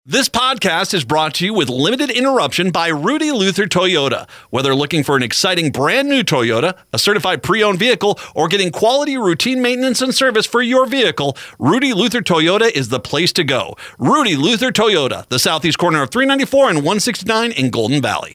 This podcast is brought to you with limited interruption by Rudy Luther Toyota. Whether looking for an exciting brand new Toyota, a certified pre-owned vehicle, or getting quality routine maintenance and service for your vehicle, Rudy Luther Toyota is the place to go. Rudy Luther Toyota, the southeast corner of 394 and 169 in Golden Valley.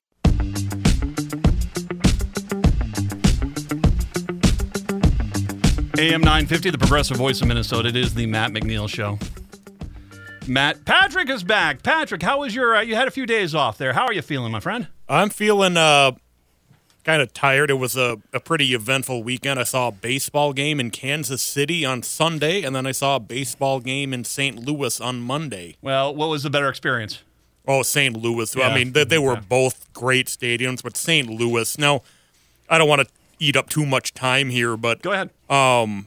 AM 950, the progressive voice of Minnesota. It is the Matt McNeil Show. Matt, Patrick is back. Patrick, how was your, you had a few days off there. How are you feeling, my friend? I'm feeling kind of tired. It was a pretty eventful weekend. I saw a baseball game in Kansas City on Sunday, and then I saw a baseball game in St. Louis on Monday. Well, what was the better experience? Oh, St. Louis. Yeah. I mean, they were both great stadiums, but St. Louis. Now, I don't want to eat up too much time here, but Go ahead. I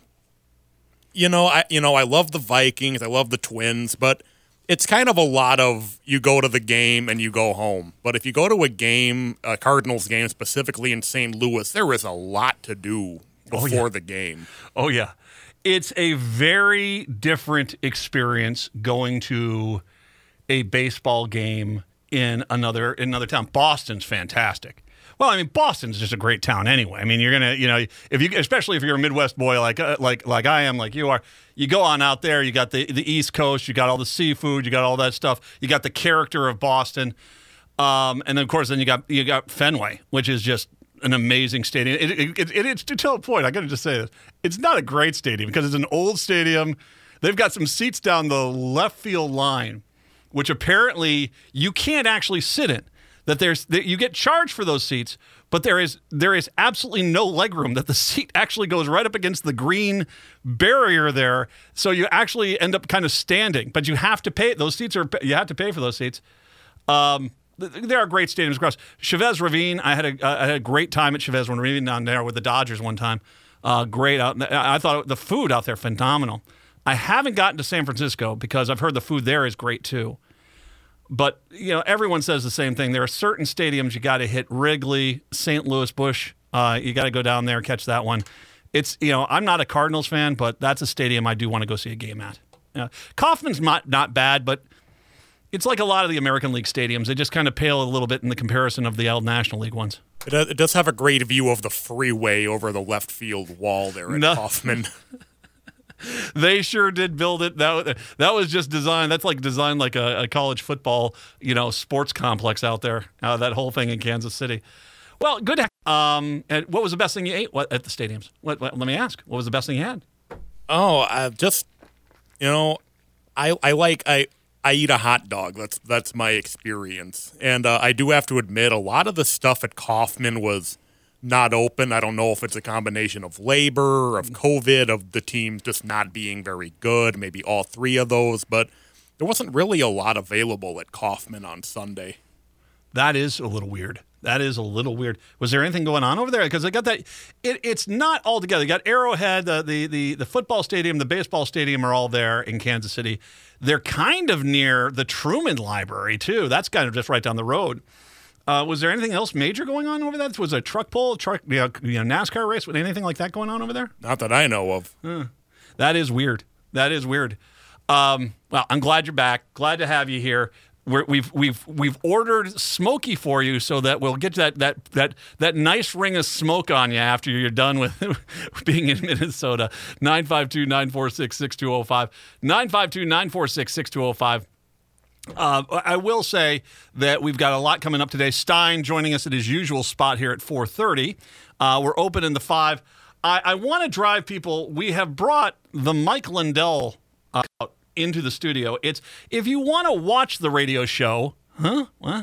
love the Vikings, I love the Twins, but it's kind of a lot of you go to the game and you go home. But if you go to a game, a Cardinals game specifically in St. Louis, there is a lot to do before the game. Oh, yeah. It's a very different experience going to a baseball game in another town. Boston's fantastic. Well, I mean, Boston's just a great town anyway. I mean, you're gonna, especially if you're a Midwest boy like I am, like you are, you go on out there. You got the East Coast. You got all the seafood. You got all that stuff. You got the character of Boston, and then of course, you got Fenway, which is just an amazing stadium. It's to tell a point. I got to just say this: it's not a great stadium because it's an old stadium. They've got some seats down the left field line, which apparently you can't actually sit in. That you get charged for those seats, but there is absolutely no legroom. That the seat actually goes right up against the green barrier there, so you actually end up kind of standing. But you have to pay. You have to pay for those seats. There are great stadiums across Chavez Ravine. I had a great time at Chavez Ravine down there with the Dodgers one time. Great out. I thought the food out there phenomenal. I haven't gotten to San Francisco because I've heard the food there is great too. But, everyone says the same thing. There are certain stadiums you got to hit: Wrigley, St. Louis, Busch. You got to go down there, catch that one. It's, I'm not a Cardinals fan, but that's a stadium I do want to go see a game at. Kauffman's not bad, but it's like a lot of the American League stadiums. They just kind of pale a little bit in the comparison of the old National League ones. It does have a great view of the freeway over the left field wall there at Kauffman. They sure did build it. That was just designed. That's like designed like a college football, sports complex out there. That whole thing in Kansas City. Well, good. And what was the best thing you ate at the stadiums? Let me ask. What was the best thing you had? Oh, I eat a hot dog. That's my experience, and I do have to admit a lot of the stuff at Kauffman was not open. I don't know if it's a combination of labor, of COVID, of the team just not being very good, maybe all three of those, but there wasn't really a lot available at Kauffman on Sunday. That is a little weird. Was there anything going on over there? Because I got that. It's not all together. You got Arrowhead, the football stadium, the baseball stadium are all there in Kansas City. They're kind of near the Truman Library, too. That's kind of just right down the road. Was there anything else major going on over there? Was a truck pull, NASCAR race, with anything like that going on over there? Not that I know of. That is weird. Well, I'm glad you're back. Glad to have you here. We've ordered Smoky for you so that we'll get that nice ring of smoke on you after you're done with being in Minnesota. 952-946-6205. 952-946-6205. I will say that we've got a lot coming up today. Stein joining us at his usual spot here at 4:30. We're open in the 5. I want to drive people. We have brought the Mike Lindell out into the studio. It's if you want to watch the radio show, What?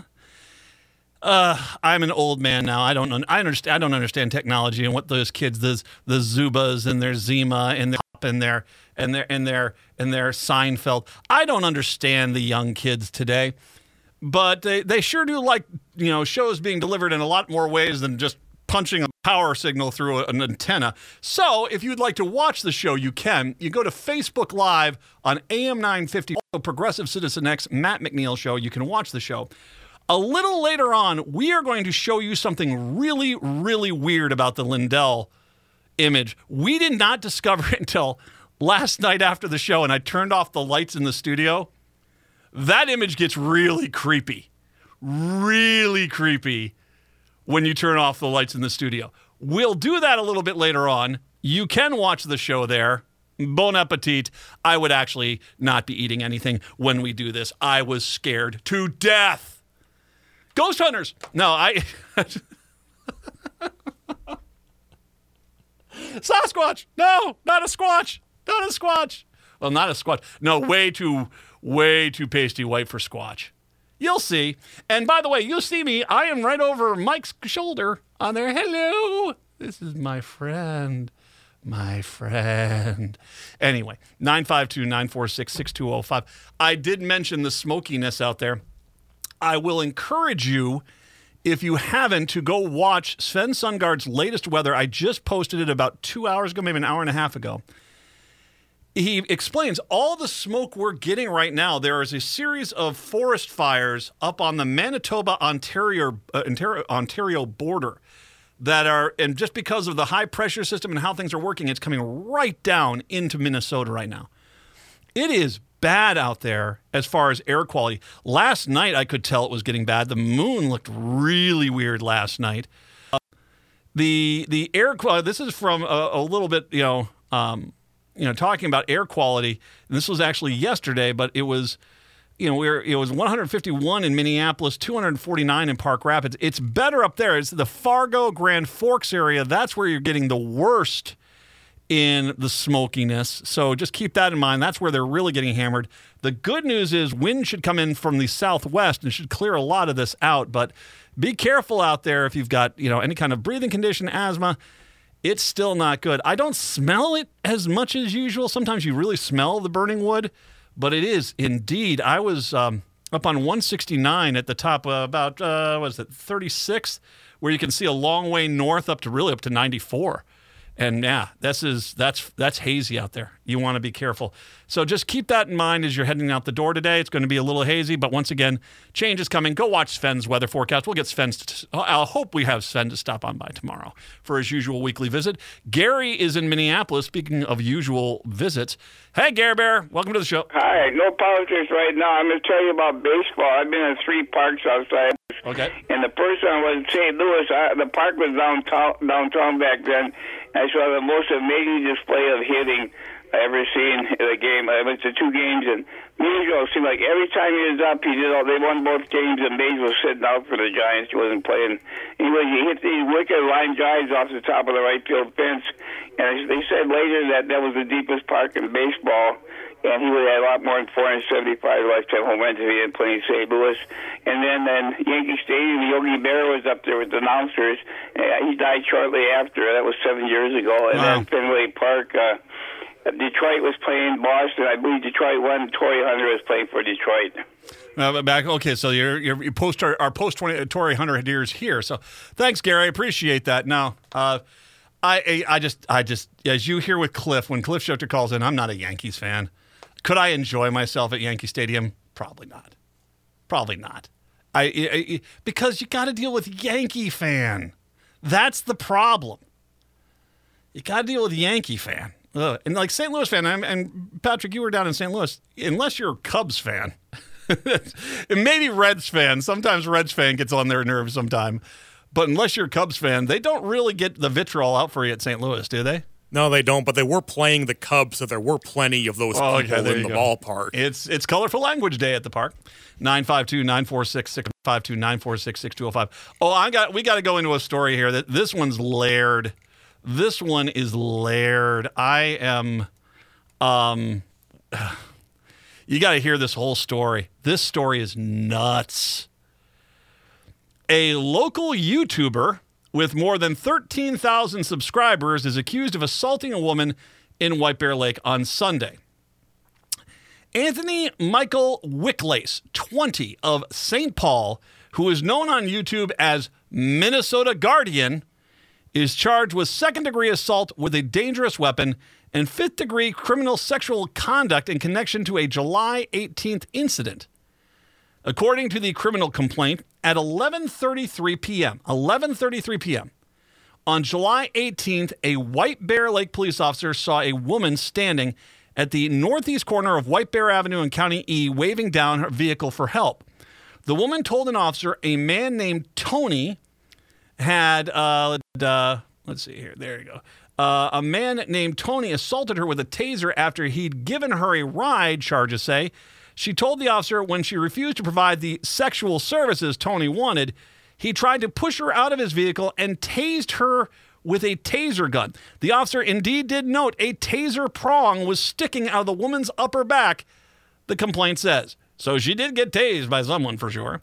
I'm an old man now. I don't understand technology and what those kids, the Zubas and their Zima and their and their Seinfeld. I don't understand the young kids today, but they sure do like shows being delivered in a lot more ways than just punching a power signal through an antenna. So if you'd like to watch the show, you can. You go to Facebook Live on AM 950, Progressive Citizen X, Matt McNeil Show. You can watch the show. A little later on, we are going to show you something really, really weird about the Lindell image. We did not discover it until last night after the show, and I turned off the lights in the studio. that image gets really creepy when you turn off the lights in the studio. We'll do that a little bit later on. You can watch the show there. Bon appetit. I would actually not be eating anything when we do this. I was scared to death. Ghost hunters. No, Sasquatch. No, not a squatch. Not a squatch. Well, not a squatch. No, way too pasty white for squatch. You'll see. And by the way, you'll see me. I am right over Mike's shoulder on there. Hello. This is my friend. My friend. Anyway, 952-946-6205. I did mention the smokiness out there. I will encourage you, if you haven't, to go watch Sven Sundgaard's latest weather. I just posted it about 2 hours ago, maybe an hour and a half ago. He explains all the smoke we're getting right now. There is a series of forest fires up on the Manitoba-Ontario border that are, and just because of the high pressure system and how things are working, it's coming right down into Minnesota right now. It is bad out there as far as air quality. Last night, I could tell it was getting bad. The moon looked really weird last night. The air quality, this is from a little bit, talking about air quality. And this was actually yesterday, but it was, it was 151 in Minneapolis, 249 in Park Rapids. It's better up there. It's the Fargo, Grand Forks area. That's where you're getting the worst in the smokiness. So just keep that in mind. That's where they're really getting hammered. The good news is wind should come in from the southwest and should clear a lot of this out. But be careful out there if you've got, any kind of breathing condition, asthma. It's still not good. I don't smell it as much as usual. Sometimes you really smell the burning wood, but it is indeed. I was up on 169 at the top, about 36th, where you can see a long way north up to 94. And yeah, that's hazy out there. You want to be careful. So just keep that in mind as you're heading out the door today. It's going to be a little hazy, but once again, change is coming. Go watch Sven's weather forecast. We'll get I'll hope we have Sven to stop on by tomorrow for his usual weekly visit. Gary is in Minneapolis, speaking of usual visits. Hey, Gary Bear, welcome to the show. Hi, no politics right now. I'm going to tell you about baseball. I've been in 3 parks outside. Okay. And the first one was in St. Louis. The park was downtown back then. I saw the most amazing display of hitting I ever seen in a game. I went to 2 games, and Mays seemed like every time he was up, they won both games, and Mays was sitting out for the Giants. He wasn't playing. Anyway, he hit these wicked line drives off the top of the right field fence, and they said later that was the deepest park in baseball, and he would have had a lot more than 475 lifetime home runs if he didn't play in St. Louis. And then Yankee Stadium, Yogi Berra was up there with the announcers. He died shortly after. That was 7 years ago. And then Fenway Park, Detroit was playing Boston. I believe Detroit won. Torrey Hunter was playing for Detroit. Okay, so your post our post Torrey Hunter years here. So thanks, Gary. I appreciate that. Now, I just as you hear with Cliff, when Cliff Schifter calls in, I'm not a Yankees fan. Could I enjoy myself at Yankee Stadium? Probably not. Because you got to deal with Yankee fan. That's the problem. You got to deal with Yankee fan. Ugh. And like St. Louis fan, and Patrick, you were down in St. Louis, unless you're a Cubs fan, and maybe Reds fan, sometimes Reds fan gets on their nerves sometime, but unless you're a Cubs fan, they don't really get the vitriol out for you at St. Louis, do they? No, they don't, but they were playing the Cubs, so there were plenty of those people in the ballpark. It's Colorful Language Day at the park. 952-946-6205. Oh, we got to go into a story here. This one's layered. This one is layered. I am, you got to hear this whole story. This story is nuts. A local YouTuber with more than 13,000 subscribers is accused of assaulting a woman in White Bear Lake on Sunday. Anthony Michael Wicklace, 20, of St. Paul, who is known on YouTube as Minnesota Guardian, is charged with second-degree assault with a dangerous weapon and fifth-degree criminal sexual conduct in connection to a July 18th incident. According to the criminal complaint, at 11:33 p.m., on July 18th, a White Bear Lake police officer saw a woman standing at the northeast corner of White Bear Avenue and County E, waving down her vehicle for help. The woman told an officer a man named Tony had, let's see here, there you go. A man named Tony assaulted her with a taser after he'd given her a ride, charges say. She told the officer when she refused to provide the sexual services Tony wanted, he tried to push her out of his vehicle and tased her with a taser gun. The officer indeed did note a taser prong was sticking out of the woman's upper back, the complaint says. So she did get tased by someone for sure.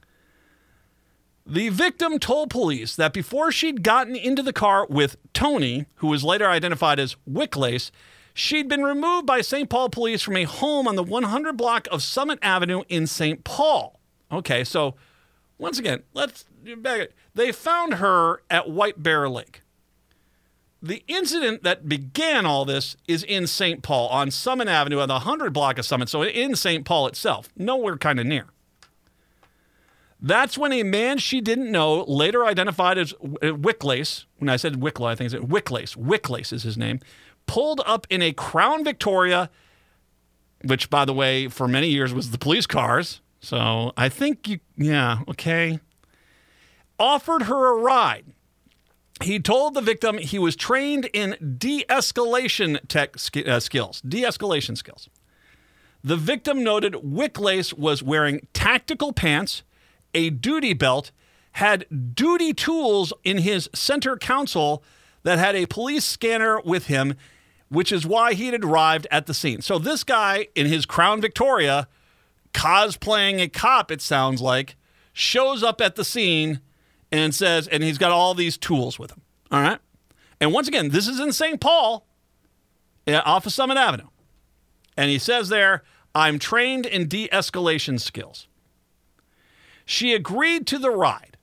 The victim told police that before she'd gotten into the car with Tony, who was later identified as Wicklace, she'd been removed by St. Paul police from a home on the 100 block of Summit Avenue in St. Paul. Okay, so once again, let's back it. They found her at White Bear Lake. The incident that began all this is in St. Paul on Summit Avenue on the 100 block of Summit, so in St. Paul itself, nowhere kind of near. That's when a man she didn't know, later identified as Wicklace, when I said Wickla, I think it's Wicklace is his name, pulled up in a Crown Victoria, which, by the way, for many years was the police cars. So I think okay. Offered her a ride. He told the victim he was trained in de-escalation skills. The victim noted Wicklace was wearing tactical pants, a duty belt, had duty tools in his center console that had a police scanner with him, which is why he had arrived at the scene. So this guy in his Crown Victoria, cosplaying a cop, it sounds like, shows up at the scene and says, and he's got all these tools with him. All right. And once again, this is in St. Paul, off of Summit Avenue. And he says there, I'm trained in de-escalation skills. She agreed to the ride.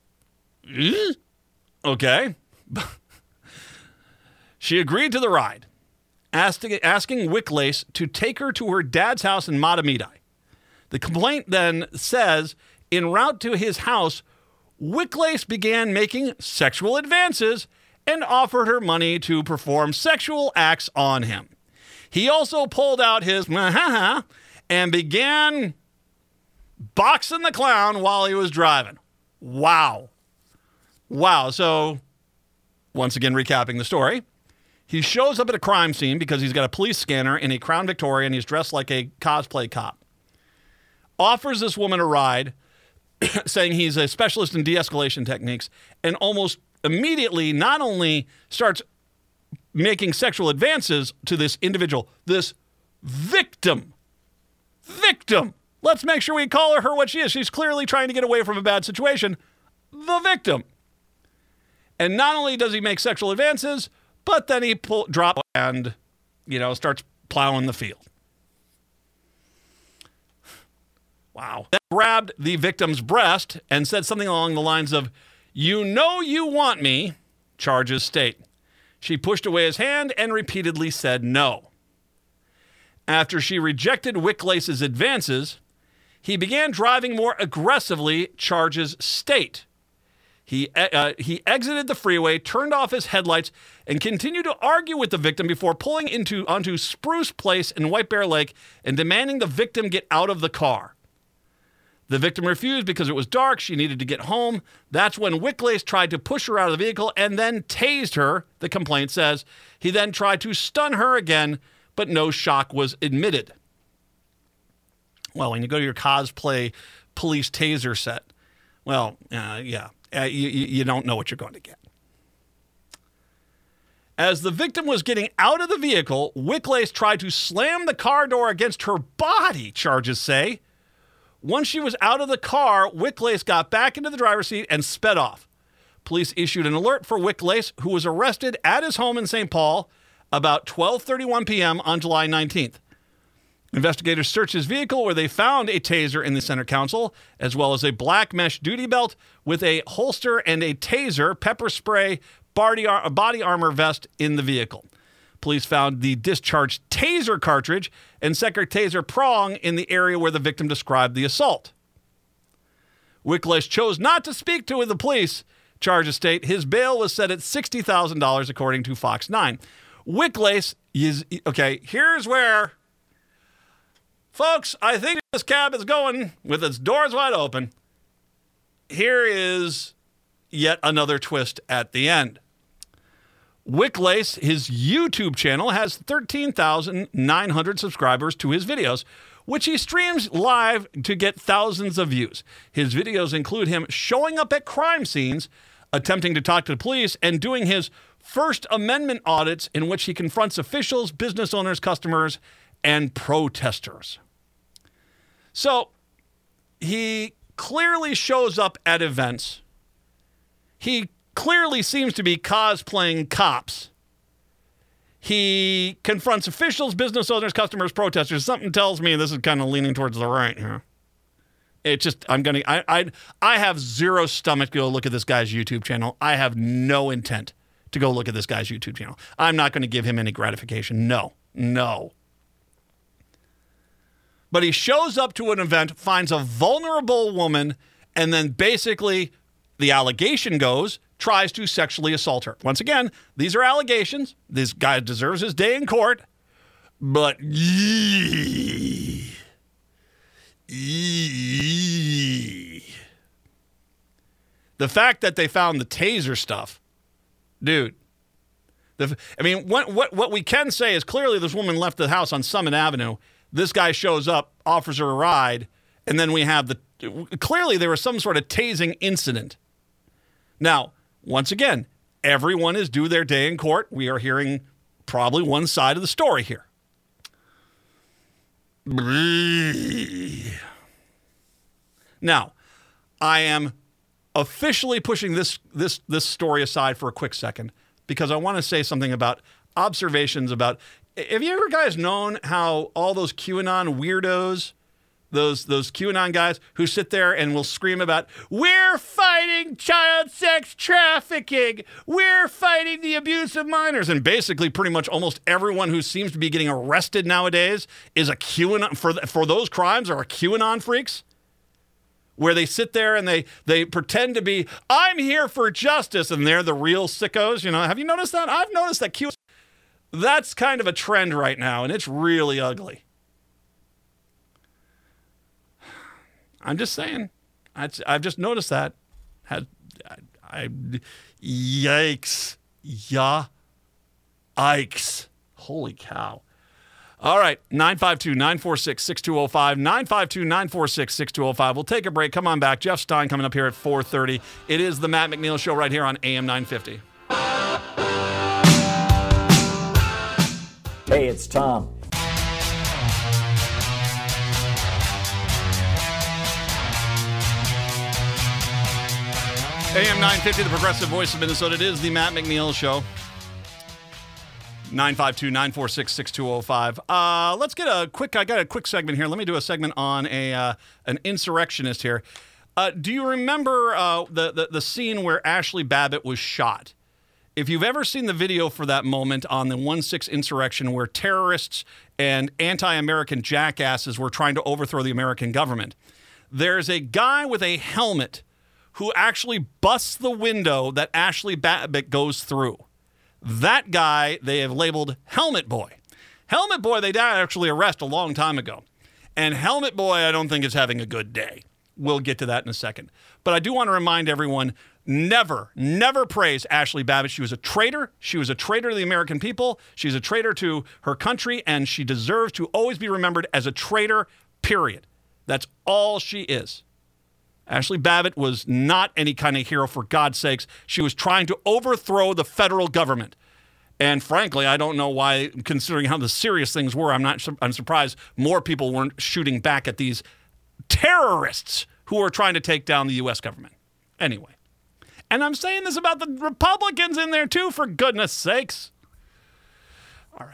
Okay. She agreed to the ride, asking Wicklace to take her to her dad's house in Matamidi. The complaint then says, en route to his house, Wicklace began making sexual advances and offered her money to perform sexual acts on him. He also pulled out his and began boxing the clown while he was driving. Wow. So, once again, recapping the story. He shows up at a crime scene because he's got a police scanner in a Crown Victoria and he's dressed like a cosplay cop. Offers this woman a ride, saying he's a specialist in de-escalation techniques, and almost immediately not only starts making sexual advances to this individual, this victim. Let's make sure we call her what she is. She's clearly trying to get away from a bad situation. The victim. And not only does he make sexual advances, but then he drops and, starts plowing the field. Wow. Then grabbed the victim's breast and said something along the lines of, "You know you want me," charges state. She pushed away his hand and repeatedly said no. After she rejected Wicklace's advances, he began driving more aggressively, charges state. He exited the freeway, turned off his headlights, and continued to argue with the victim before pulling onto Spruce Place in White Bear Lake and demanding the victim get out of the car. The victim refused because it was dark. She needed to get home. That's when Wicklace tried to push her out of the vehicle and then tased her, the complaint says. He then tried to stun her again, but no shock was admitted. Well, when you go to your cosplay police taser set, you don't know what you're going to get. As the victim was getting out of the vehicle, Wicklace tried to slam the car door against her body, charges say. Once she was out of the car, Wicklace got back into the driver's seat and sped off. Police issued an alert for Wicklace, who was arrested at his home in St. Paul about 12:31 p.m. on July 19th. Investigators searched his vehicle where they found a taser in the center console, as well as a black mesh duty belt with a holster and a taser, pepper spray, body armor vest in the vehicle. Police found the discharged taser cartridge and second taser prong in the area where the victim described the assault. Wicklace chose not to speak to the police, charges state. His bail was set at $60,000, according to Fox 9. Wicklace is, okay, here's where, folks, I think this cab is going with its doors wide open. Here is yet another twist at the end. Wicklace, his YouTube channel, has 13,900 subscribers to his videos, which he streams live to get thousands of views. His videos include him showing up at crime scenes, attempting to talk to the police, and doing his First Amendment audits in which he confronts officials, business owners, customers, and protesters. So he clearly shows up at events. He clearly seems to be cosplaying cops. He confronts officials, business owners, customers, protesters. Something tells me this is kind of leaning towards the right here. It just, I have zero stomach to go look at this guy's YouTube channel. I have no intent to go look at this guy's YouTube channel. I'm not going to give him any gratification. No. But he shows up to an event, finds a vulnerable woman, and then basically, the allegation goes, tries to sexually assault her. Once again, these are allegations. This guy deserves his day in court. But the fact that they found the taser stuff, dude. What we can say is clearly this woman left the house on Summit Avenue. This guy shows up, offers her a ride, and then we have clearly there was some sort of tasing incident. Now, once again, everyone is due their day in court. We are hearing probably one side of the story here. Now, I am officially pushing this story aside for a quick second because I want to say something about observations about. Have you ever guys known how all those QAnon weirdos, those QAnon guys who sit there and will scream about, we're fighting child sex trafficking, we're fighting the abuse of minors, and basically pretty much almost everyone who seems to be getting arrested nowadays is a QAnon, for those crimes are QAnon freaks? Where they sit there and they pretend to be, I'm here for justice, and they're the real sickos. You know, have you noticed that? I've noticed that that's kind of a trend right now, and it's really ugly. I'm just saying. I've just noticed that. Yikes. Yikes. Holy cow. All right, 952-946-6205, 952-946-6205. We'll take a break. Come on back. Jeff Stein coming up here at 4:30. It is the Matt McNeil Show right here on AM 950. Hey, it's Tom. AM 950, the progressive voice of Minnesota. It is the Matt McNeil Show. 952-946-6205. Let's get I got a quick segment here. Let me do a segment on an insurrectionist here. Do you remember the scene where Ashley Babbitt was shot? If you've ever seen the video for that moment on the 1/6 insurrection where terrorists and anti-American jackasses were trying to overthrow the American government, there's a guy with a helmet who actually busts the window that Ashley Babbitt goes through. That guy they have labeled Helmet Boy. Helmet Boy they did actually arrest a long time ago. And Helmet Boy I don't think is having a good day. We'll get to that in a second. But I do want to remind everyone, never praise Ashley Babbitt. She was a traitor. She was a traitor to the American people. She's a traitor to her country, and she deserves to always be remembered as a traitor, period. That's all she is. Ashley Babbitt was not any kind of hero, for God's sakes. She was trying to overthrow the federal government. And frankly, I don't know why, considering how the serious things were, I'm surprised more people weren't shooting back at these terrorists who were trying to take down the U.S. government. Anyway. And I'm saying this about the Republicans in there too, for goodness sakes. All right.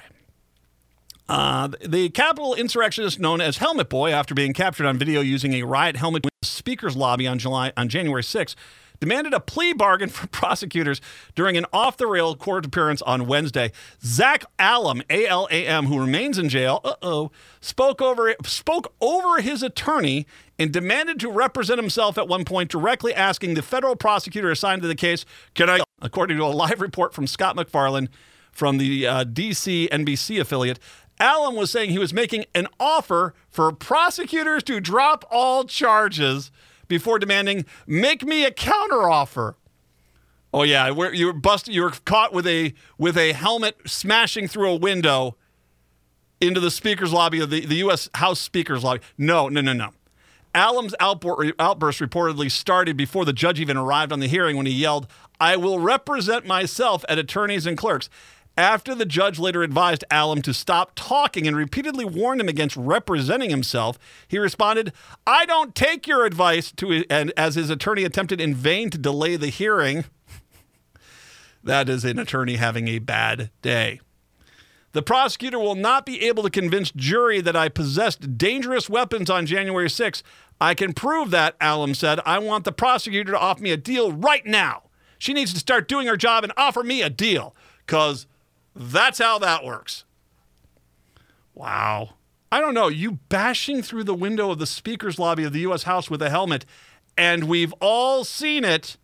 The Capitol insurrectionist known as Helmet Boy, after being captured on video using a riot helmet in the Speaker's lobby on January 6th, demanded a plea bargain from prosecutors during an off-the-rail court appearance on Wednesday. Zach Allam, A-L-A-M, who remains in jail, spoke over his attorney and demanded to represent himself at one point, directly asking the federal prosecutor assigned to the case, according to a live report from Scott McFarland, from the DC NBC affiliate. Allen was saying he was making an offer for prosecutors to drop all charges before demanding, make me a counteroffer. Oh yeah, you were busted. You were caught with a helmet smashing through a window into the speaker's lobby of the U.S. House Speaker's lobby. No. Allen's outburst reportedly started before the judge even arrived on the hearing when he yelled, "I will represent myself," at attorneys and clerks. After the judge later advised Allen to stop talking and repeatedly warned him against representing himself, he responded, "I don't take your advice," and as his attorney attempted in vain to delay the hearing. That is an attorney having a bad day. The prosecutor will not be able to convince jury that I possessed dangerous weapons on January 6th. I can prove that, Allen said. I want the prosecutor to offer me a deal right now. She needs to start doing her job and offer me a deal, because that's how that works. Wow. I don't know. You bashing through the window of the speaker's lobby of the U.S. House with a helmet, and we've all seen it.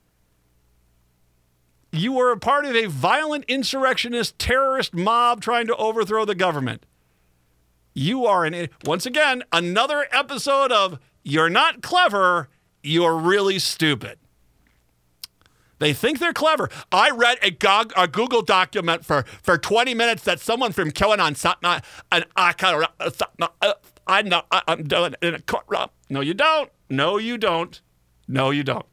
You were a part of a violent insurrectionist terrorist mob trying to overthrow the government. You are, once again, another episode of you're not clever, you're really stupid. They think they're clever. I read a Google document for 20 minutes that someone from QAnon something, and I'm doing it in a courtroom. No, you don't. No, you don't. No, you don't.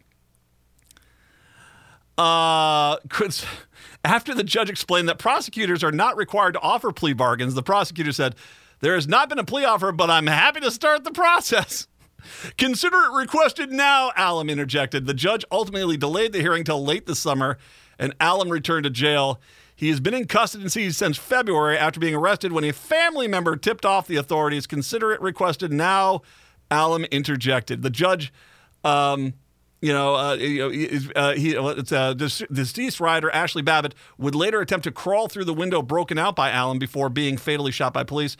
After the judge explained that prosecutors are not required to offer plea bargains, the prosecutor said, "There has not been a plea offer, but I'm happy to start the process." "Consider it requested now," Allen interjected. The judge ultimately delayed the hearing till late this summer, and Allen returned to jail. He has been in custody since February after being arrested when a family member tipped off the authorities. "Consider it requested now," Allen interjected. The judge, deceased rider Ashley Babbitt would later attempt to crawl through the window broken out by Allen before being fatally shot by police.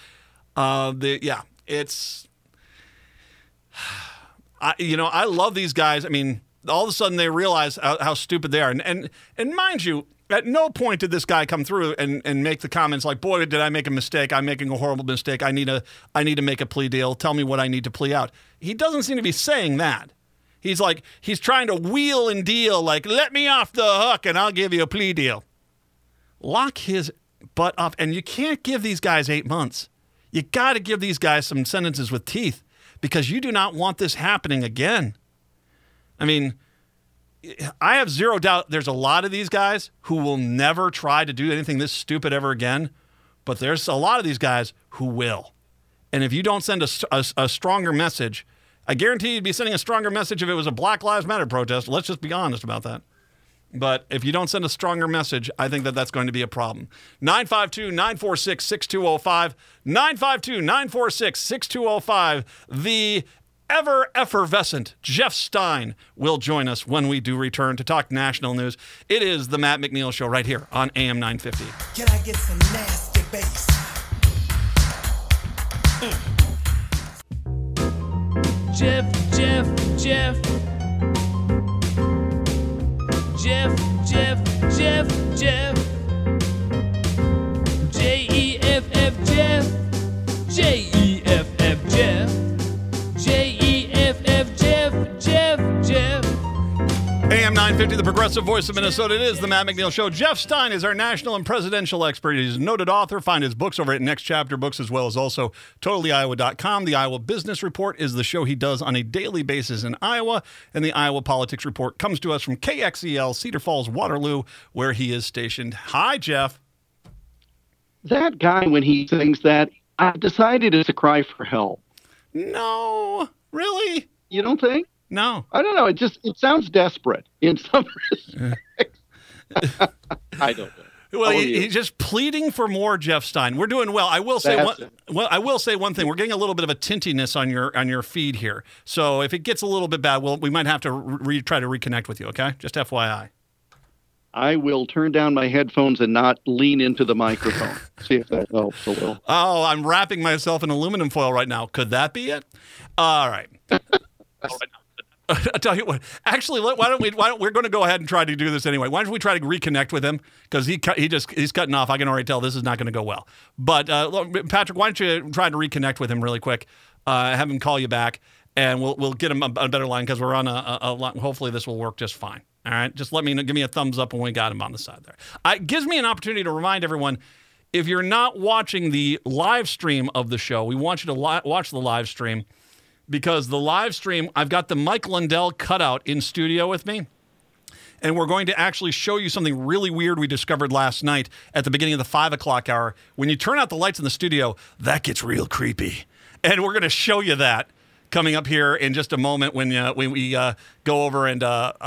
I love these guys. I mean, all of a sudden they realize how stupid they are. And mind you, at no point did this guy come through and make the comments like, "Boy, did I make a mistake. I'm making a horrible mistake. I need to make a plea deal. Tell me what I need to plea out." He doesn't seem to be saying that. He's trying to wheel and deal, like, "Let me off the hook and I'll give you a plea deal." Lock his butt up. And you can't give these guys 8 months. You got to give these guys some sentences with teeth, because you do not want this happening again. I mean, I have zero doubt there's a lot of these guys who will never try to do anything this stupid ever again, but there's a lot of these guys who will. And if you don't send a stronger message, I guarantee you'd be sending a stronger message if it was a Black Lives Matter protest. Let's just be honest about that. But if you don't send a stronger message, I think that's going to be a problem. 952-946-6205. 952-946-6205. The ever-effervescent Jeff Stein will join us when we do return to talk national news. It is the Matt McNeil Show right here on AM 950. Can I get some nasty bass? Jeff. J-E-F-F Jeff. J-E-F-F Jeff. J-E-F-F Jeff. AM 950, the progressive voice of Minnesota. It is the Matt McNeil Show. Jeff Stein is our national and presidential expert. He's a noted author. Find his books over at Next Chapter Books, as well as also TotallyIowa.com. The Iowa Business Report is the show he does on a daily basis in Iowa, and the Iowa Politics Report comes to us from KXEL, Cedar Falls, Waterloo, where he is stationed. Hi, Jeff. That guy, when he sings that, I've decided it's a cry for help. No, really? You don't think? No. I don't know. It sounds desperate in some respects. I don't know. Well, he's just pleading for more Jeff Stein. We're doing well. I will say one thing. We're getting a little bit of a tintiness on your feed here. So if it gets a little bit bad, we might have to try to reconnect with you, okay? Just FYI. I will turn down my headphones and not lean into the microphone. See if that helps a little. Oh, I'm wrapping myself in aluminum foil right now. Could that be it? All right. I'll tell you what. Actually, why don't we're going to go ahead and try to do this anyway. Why don't we try to reconnect with him? Because he's cutting off. I can already tell this is not going to go well. But Patrick, why don't you try to reconnect with him really quick? Have him call you back, and we'll get him a better line because we're on a line. Hopefully, this will work just fine. All right, just give me a thumbs up when we got him on the side there. It gives me an opportunity to remind everyone. If you're not watching the live stream of the show, we want you to watch the live stream because the live stream, I've got the Mike Lindell cutout in studio with me, and we're going to actually show you something really weird we discovered last night at the beginning of the 5 o'clock hour. When you turn out the lights in the studio, that gets real creepy. And we're going to show you that coming up here in just a moment when we go over and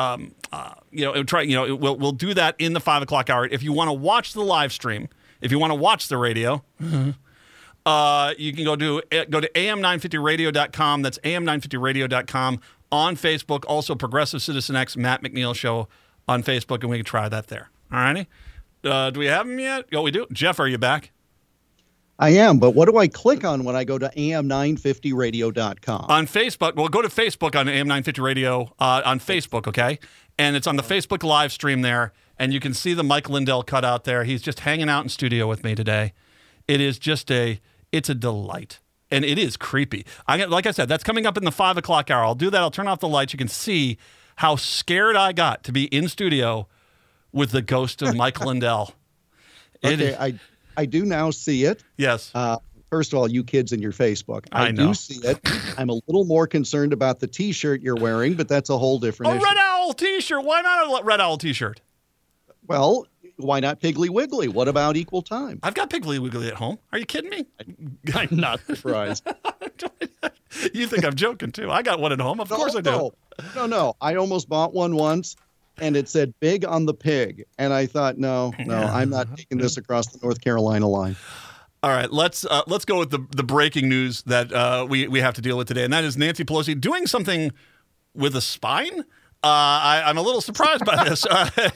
we'll do that in the 5 o'clock hour. If you want to watch the live stream, if you want to watch the radio, you can go to am950radio.com. That's am950radio.com. On Facebook, also Progressive Citizen X, Matt McNeil Show on Facebook, and we can try that there. All righty? Do we have him yet? Oh, we do. Jeff, are you back? I am, but what do I click on when I go to am950radio.com? On Facebook, well, go to Facebook on AM950 Radio on Facebook, okay? And it's on the Facebook live stream there, and you can see the Mike Lindell cut out there. He's just hanging out in studio with me today. It is just it's a delight, and it is creepy. Like I said, that's coming up in the 5 o'clock hour. I'll do that. I'll turn off the lights. You can see how scared I got to be in studio with the ghost of Mike Lindell. Okay, I do now see it. Yes. First of all, you kids in your Facebook. I know. Do see it. I'm a little more concerned about the T-shirt you're wearing, but that's a whole different issue. A Red Owl T-shirt. Why not a Red Owl T-shirt? Well, why not Piggly Wiggly? What about equal time? I've got Piggly Wiggly at home. Are you kidding me? I'm not surprised. You think I'm joking, too. I got one at home. Of course I do. No. I almost bought one once, and it said big on the pig. And I thought, no, I'm not taking this across the North Carolina line. All right, let's go with the breaking news that we have to deal with today, and that is Nancy Pelosi doing something with a spine. I'm a little surprised by this.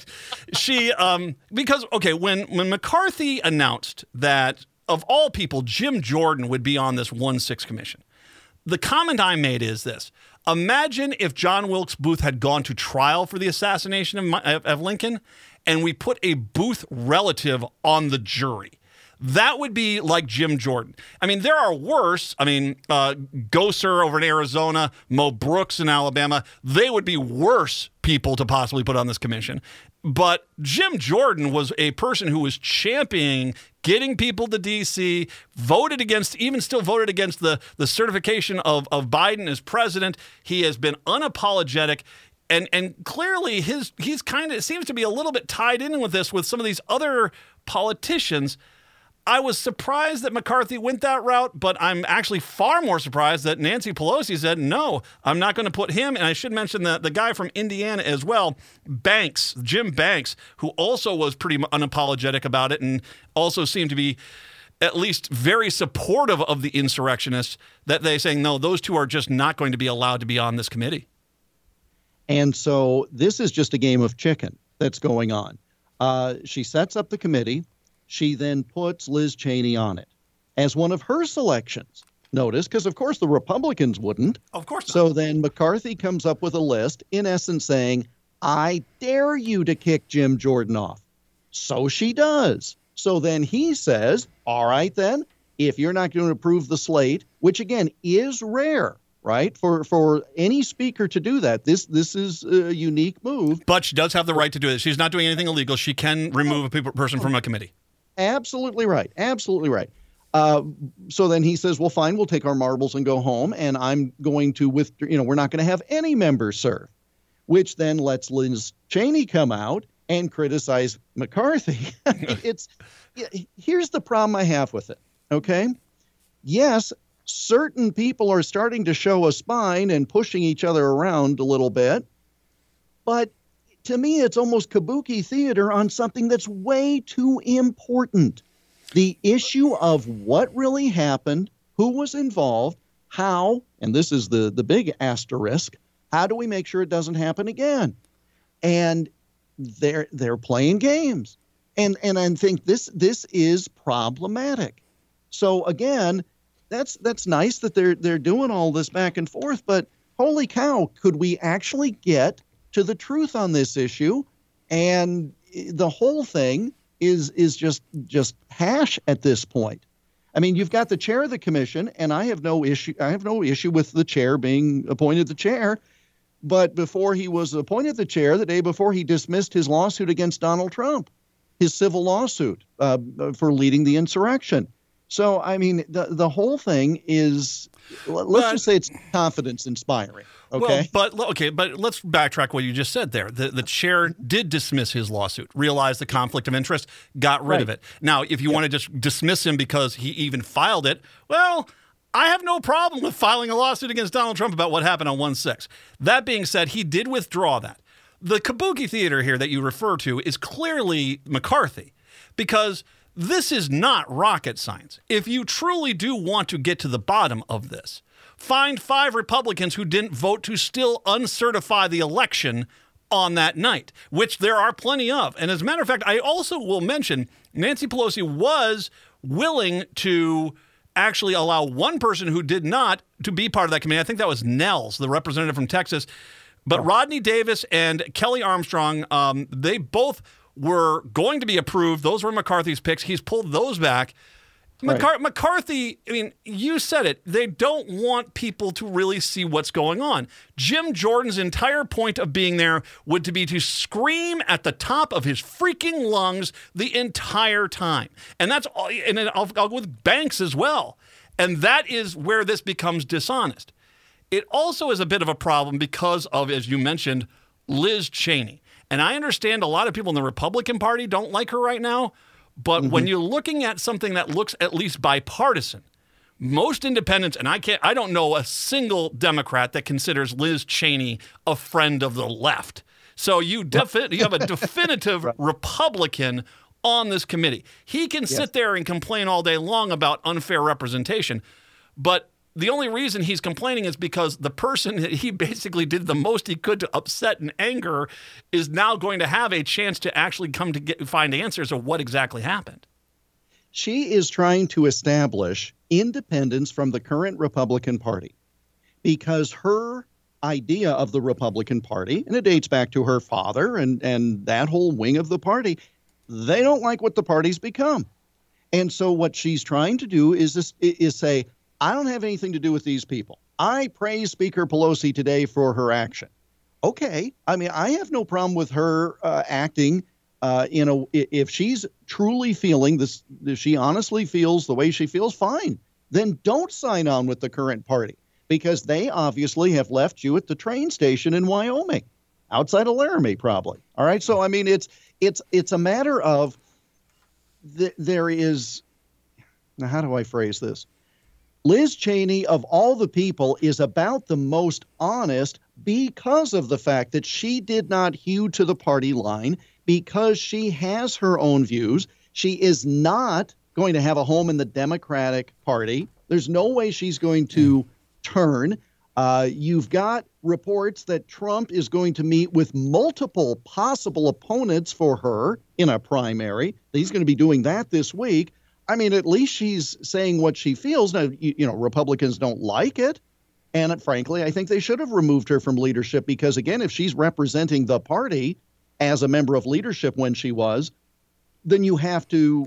When McCarthy announced that of all people, Jim Jordan would be on this 1-6 commission, the comment I made is this: imagine if John Wilkes Booth had gone to trial for the assassination of Lincoln, and we put a Booth relative on the jury. That would be like Jim Jordan. I mean, there are worse. I mean, Gosar over in Arizona, Mo Brooks in Alabama. They would be worse people to possibly put on this commission. But Jim Jordan was a person who was championing getting people to D.C., even still voted against the certification of Biden as president. He has been unapologetic. And clearly he's kind of seems to be a little bit tied in with this with some of these other politicians. I was surprised that McCarthy went that route, but I'm actually far more surprised that Nancy Pelosi said, no, I'm not going to put him. And I should mention the guy from Indiana as well, Jim Banks, who also was pretty unapologetic about it and also seemed to be at least very supportive of the insurrectionists, that they saying, no, those two are just not going to be allowed to be on this committee. And so this is just a game of chicken that's going on. She sets up the committee. She then puts Liz Cheney on it as one of her selections. Notice, because of course the Republicans wouldn't. Of course not. So then McCarthy comes up with a list, in essence saying, I dare you to kick Jim Jordan off. So she does. So then he says, all right then, if you're not going to approve the slate, which again is rare, right? For any speaker to do that, this is a unique move. But she does have the right to do this. She's not doing anything illegal. She can remove a person from a committee. Absolutely right. Absolutely right. So then he says, well, fine, we'll take our marbles and go home. And I'm going to we're not going to have any members serve, which then lets Liz Cheney come out and criticize McCarthy. Here's the problem I have with it. Okay. Yes, certain people are starting to show a spine and pushing each other around a little bit. But to me, it's almost kabuki theater on something that's way too important. The issue of what really happened, who was involved, how, and this is the big asterisk, how do we make sure it doesn't happen again? And they're playing games. And I think this is problematic. So again, that's nice that they're doing all this back and forth, but holy cow, could we actually get to the truth on this issue? And the whole thing is just hash at this point. I mean, you've got the chair of the commission, and I have no issue with the chair being appointed the chair. But before he was appointed the chair, the day before, he dismissed his lawsuit against Donald Trump, his civil lawsuit for leading the insurrection. So, I mean, the whole thing is, let's just say it's confidence inspiring. Okay. Well, but let's backtrack what you just said there. The chair did dismiss his lawsuit, realized the conflict of interest, got rid of it. Now, if you want to just dismiss him because he even filed it, well, I have no problem with filing a lawsuit against Donald Trump about what happened on 1/6. That being said, he did withdraw that. The Kabuki theater here that you refer to is clearly McCarthy, because this is not rocket science. If you truly do want to get to the bottom of this, find 5 Republicans who didn't vote to still uncertify the election on that night, which there are plenty of. And as a matter of fact, I also will mention Nancy Pelosi was willing to actually allow one person who did not to be part of that committee. I think that was Nels, the representative from Texas. But Rodney Davis and Kelly Armstrong, they both were going to be approved. Those were McCarthy's picks. He's pulled those back. McCarthy, I mean, you said it. They don't want people to really see what's going on. Jim Jordan's entire point of being there would be to scream at the top of his freaking lungs the entire time. And that's all, and then I'll go with Banks as well. And that is where this becomes dishonest. It also is a bit of a problem because of, as you mentioned, Liz Cheney. And I understand a lot of people in the Republican Party don't like her right now. But when you're looking at something that looks at least bipartisan, most independents, and I don't know a single Democrat that considers Liz Cheney a friend of the left. So you have a definitive Republican on this committee. He can sit there and complain all day long about unfair representation, but the only reason he's complaining is because the person that he basically did the most he could to upset and anger is now going to have a chance to actually find answers of what exactly happened. She is trying to establish independence from the current Republican Party because her idea of the Republican Party, and it dates back to her father and that whole wing of the party, they don't like what the party's become. And so what she's trying to do is say, I don't have anything to do with these people. I praise Speaker Pelosi today for her action. Okay. I mean, I have no problem with her acting if she's truly feeling this, if she honestly feels the way she feels, fine. Then don't sign on with the current party because they obviously have left you at the train station in Wyoming, outside of Laramie probably. All right. So, I mean, it's a matter of there is, now how do I phrase this? Liz Cheney, of all the people, is about the most honest because of the fact that she did not hew to the party line, because she has her own views. She is not going to have a home in the Democratic Party. There's no way she's going to turn. You've got reports that Trump is going to meet with multiple possible opponents for her in a primary. He's going to be doing that this week. I mean, at least she's saying what she feels. Now, Republicans don't like it. And frankly, I think they should have removed her from leadership because, again, if she's representing the party as a member of leadership when she was, then you have to,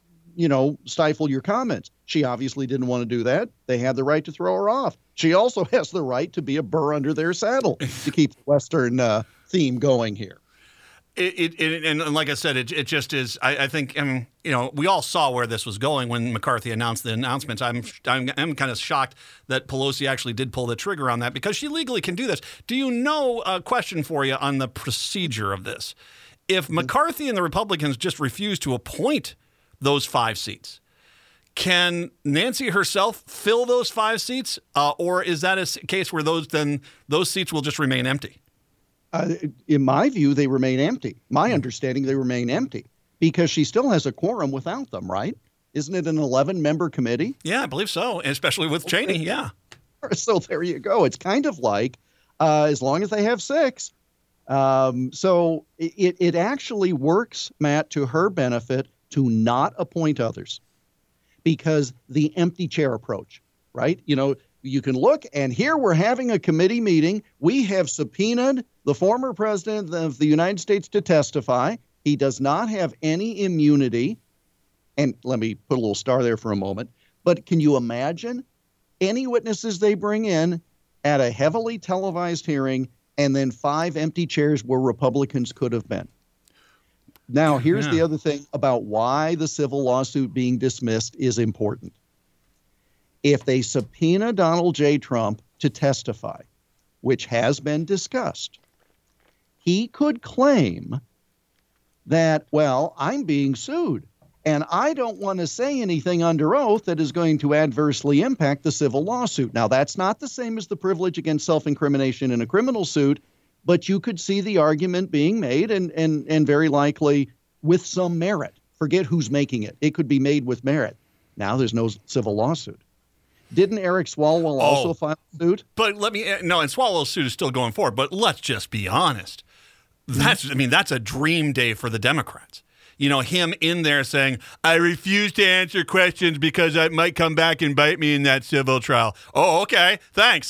stifle your comments. She obviously didn't want to do that. They had the right to throw her off. She also has the right to be a burr under their saddle to keep the Western theme going here. And like I said, it just is. I think we all saw where this was going when McCarthy announced the announcements. I'm kind of shocked that Pelosi actually did pull the trigger on that because she legally can do this. Do you know a question for you on the procedure of this? If McCarthy and the Republicans just refuse to appoint those 5 seats, can Nancy herself fill those 5 seats, or is that a case where those seats will just remain empty? In my view, they remain empty. My understanding, they remain empty because she still has a quorum without them, right? Isn't it an 11-member committee? Yeah, I believe so, especially with Cheney, yeah. So there you go. It's kind of like as long as they have 6. So it actually works, Matt, to her benefit to not appoint others because the empty chair approach, right? you can look, and here we're having a committee meeting. We have subpoenaed the former president of the United States to testify. He does not have any immunity. And let me put a little star there for a moment. But can you imagine any witnesses they bring in at a heavily televised hearing and then 5 empty chairs where Republicans could have been? Now, here's the other thing about why the civil lawsuit being dismissed is important. If they subpoena Donald J. Trump to testify, which has been discussed, he could claim that, well, I'm being sued, and I don't want to say anything under oath that is going to adversely impact the civil lawsuit. Now, that's not the same as the privilege against self-incrimination in a criminal suit, but you could see the argument being made and very likely with some merit. Forget who's making it. It could be made with merit. Now there's no civil lawsuit. Didn't Eric Swalwell also file a suit? But and Swalwell's suit is still going forward, but let's just be honest. That's a dream day for the Democrats. You know, him in there saying, I refuse to answer questions because it might come back and bite me in that civil trial. Oh, okay. Thanks.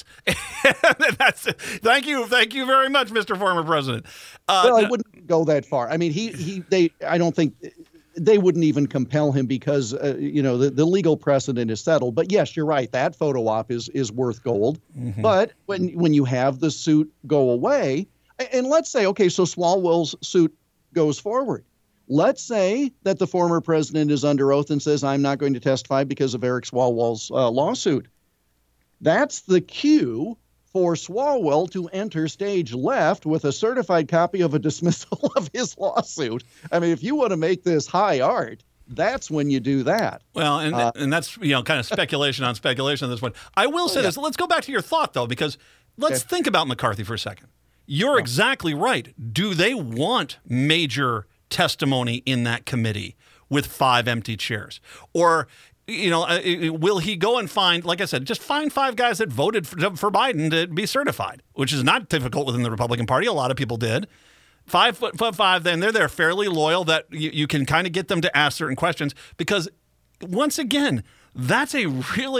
Thank you very much, Mr. Former President. Well, I wouldn't go that far. I mean, I don't think they wouldn't even compel him because, the legal precedent is settled. But yes, you're right. That photo op is worth gold. Mm-hmm. But when you have the suit go away, and let's say, okay, so Swalwell's suit goes forward. Let's say that the former president is under oath and says, I'm not going to testify because of Eric Swalwell's lawsuit. That's the cue for Swalwell to enter stage left with a certified copy of a dismissal of his lawsuit. I mean, if you want to make this high art, that's when you do that. Well, and that's, kind of speculation on speculation at this point. I will say this. Let's go back to your thought, though, because let's think about McCarthy for a second. You're exactly right. Do they want major testimony in that committee with 5 empty chairs? Or, will he go and find, like I said, just find 5 guys that voted for Biden to be certified, which is not difficult within the Republican Party. A lot of people did. 5'5", then they're fairly loyal that you can kind of get them to ask certain questions because, once again, that's they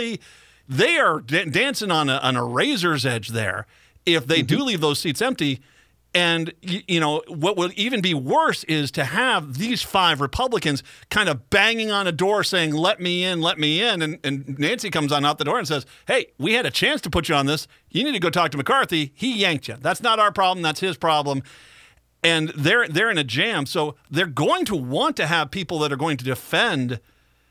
are dancing on a razor's edge there if they do leave those seats empty. And, what will even be worse is to have these 5 Republicans kind of banging on a door saying, let me in. And Nancy comes on out the door and says, hey, we had a chance to put you on this. You need to go talk to McCarthy. He yanked you. That's not our problem. That's his problem. And they're in a jam. So they're going to want to have people that are going to defend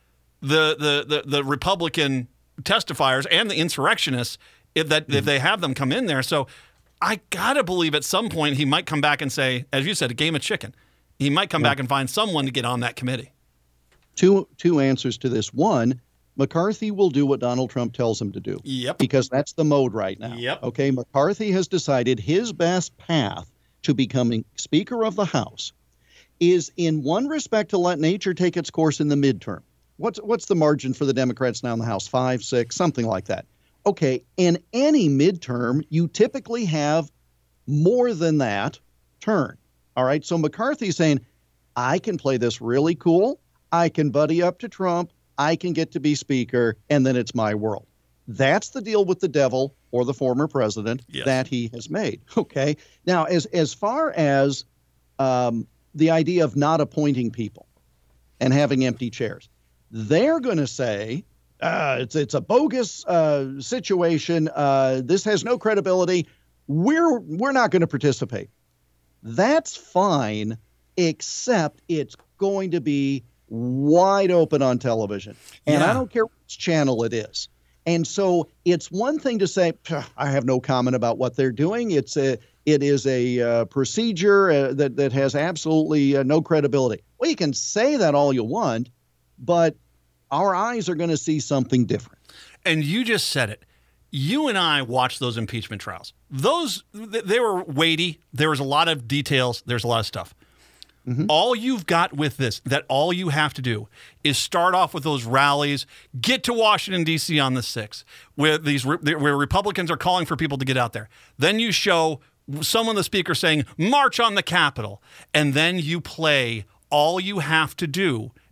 the Republican testifiers and the insurrectionists if they have them come in there. So I got to believe at some point he might come back and say, as you said, a game of chicken. He might come back and find someone to get on that committee. Two answers to this. One, McCarthy will do what Donald Trump tells him to do. Yep. Because that's the mode right now. Yep. Okay, McCarthy has decided his best path to becoming Speaker of the House is in one respect to let nature take its course in the midterm. What's the margin for the Democrats now in the House? 5, 6, something like that. Okay, in any midterm, you typically have more than that turn. All right, so McCarthy's saying, I can play this really cool. I can buddy up to Trump. I can get to be Speaker, and then it's my world. That's the deal with the devil or the former president that he has made. Okay, now as far as the idea of not appointing people and having empty chairs, they're going to say, it's a bogus situation. This has no credibility. We're not going to participate. That's fine, except it's going to be wide open on television. And I don't care which channel it is. And so it's one thing to say, I have no comment about what they're doing. It is a procedure that has absolutely no credibility. Well, you can say that all you want, but our eyes are going to see something different. And you just said it. You and I watched those impeachment trials. They were weighty. There was a lot of details. There's a lot of stuff. Mm-hmm. All you've got with this, that all you have to do is start off with those rallies, get to Washington, D.C. on the 6th, where Republicans are calling for people to get out there. Then you show someone, the speaker, saying, march on the Capitol. And then you play all you have to do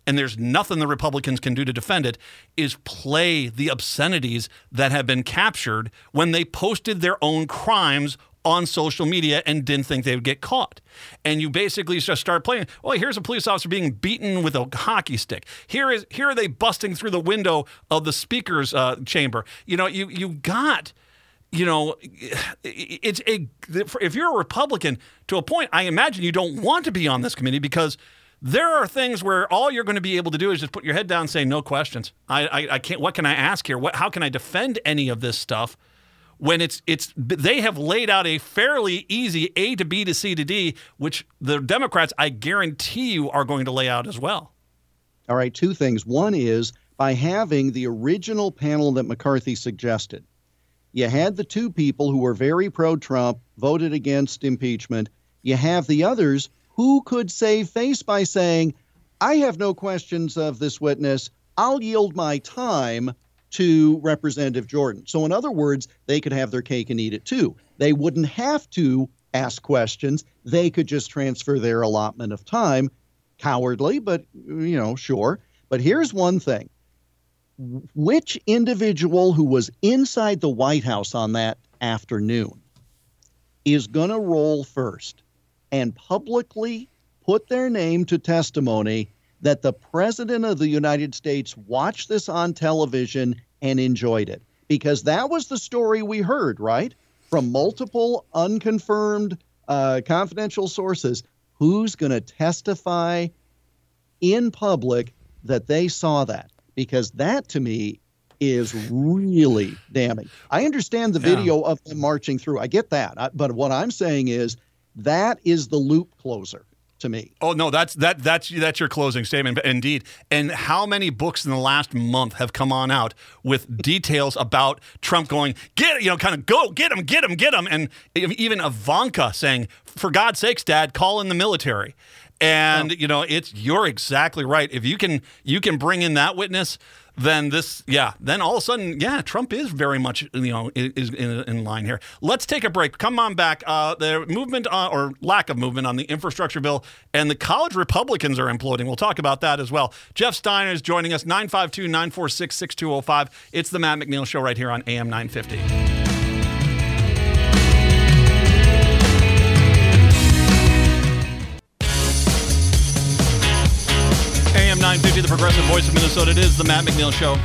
and there's nothing the Republicans can do to defend it, is play the obscenities that have been captured when they posted their own crimes on social media and didn't think they would get caught. And you basically just start playing, well, here's a police officer being beaten with a hockey stick. Here are they busting through the window of the speaker's chamber. You got, if you're a Republican, to a point, I imagine you don't want to be on this committee, because there are things where all you're going to be able to do is just put your head down and say, no questions. I can't, what can I ask here? How can I defend any of this stuff? When they have laid out a fairly easy A to B to C to D, which the Democrats, I guarantee you, are going to lay out as well. All right, two things. One is, by having the original panel that McCarthy suggested, you had the two people who were very pro-Trump, voted against impeachment. You have the others who could save face by saying, I have no questions of this witness. I'll yield my time to Representative Jordan. So in other words, they could have their cake and eat it too. They wouldn't have to ask questions. They could just transfer their allotment of time. Cowardly, but, sure. But here's one thing. Which individual who was inside the White House on that afternoon is going to roll first and publicly put their name to testimony that the President of the United States watched this on television and enjoyed it? Because that was the story we heard, right? From multiple unconfirmed confidential sources. Who's going to testify in public that they saw that? Because that, to me, is really damning. I understand the video of them marching through. I get that. But what I'm saying is that is the loop closer to me. Oh, no, that's your closing statement, indeed. And how many books in the last month have come on out with details about Trump going, go, get him. And even Ivanka saying, for God's sakes, Dad, call in the military. And, you're exactly right. If you can bring in that witness, then then all of a sudden, Trump is very much, is in line here. Let's take a break. Come on back. The movement or lack of movement on the infrastructure bill, and the college Republicans are imploding. We'll talk about that as well. Jeff Steiner is joining us, 952-946-6205. It's the Matt McNeil Show right here on AM 950. AM 950, the progressive voice of Minnesota. It is the Matt McNeil Show.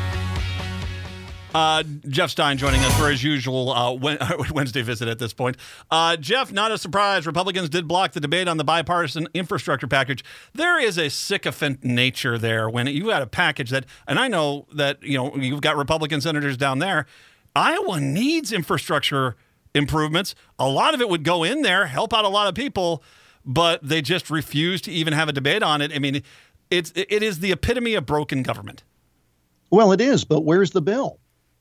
Jeff Stein joining us for his usual Wednesday visit at this point. Jeff, not a surprise. Republicans did block the debate on the bipartisan infrastructure package. There is a sycophant nature there when you got a package that, and I know that you've got Republican senators down there. Iowa needs infrastructure improvements. A lot of it would go in there, help out a lot of people, but they just refuse to even have a debate on it. I mean, it is the epitome of broken government. Well, it is, but where's the bill?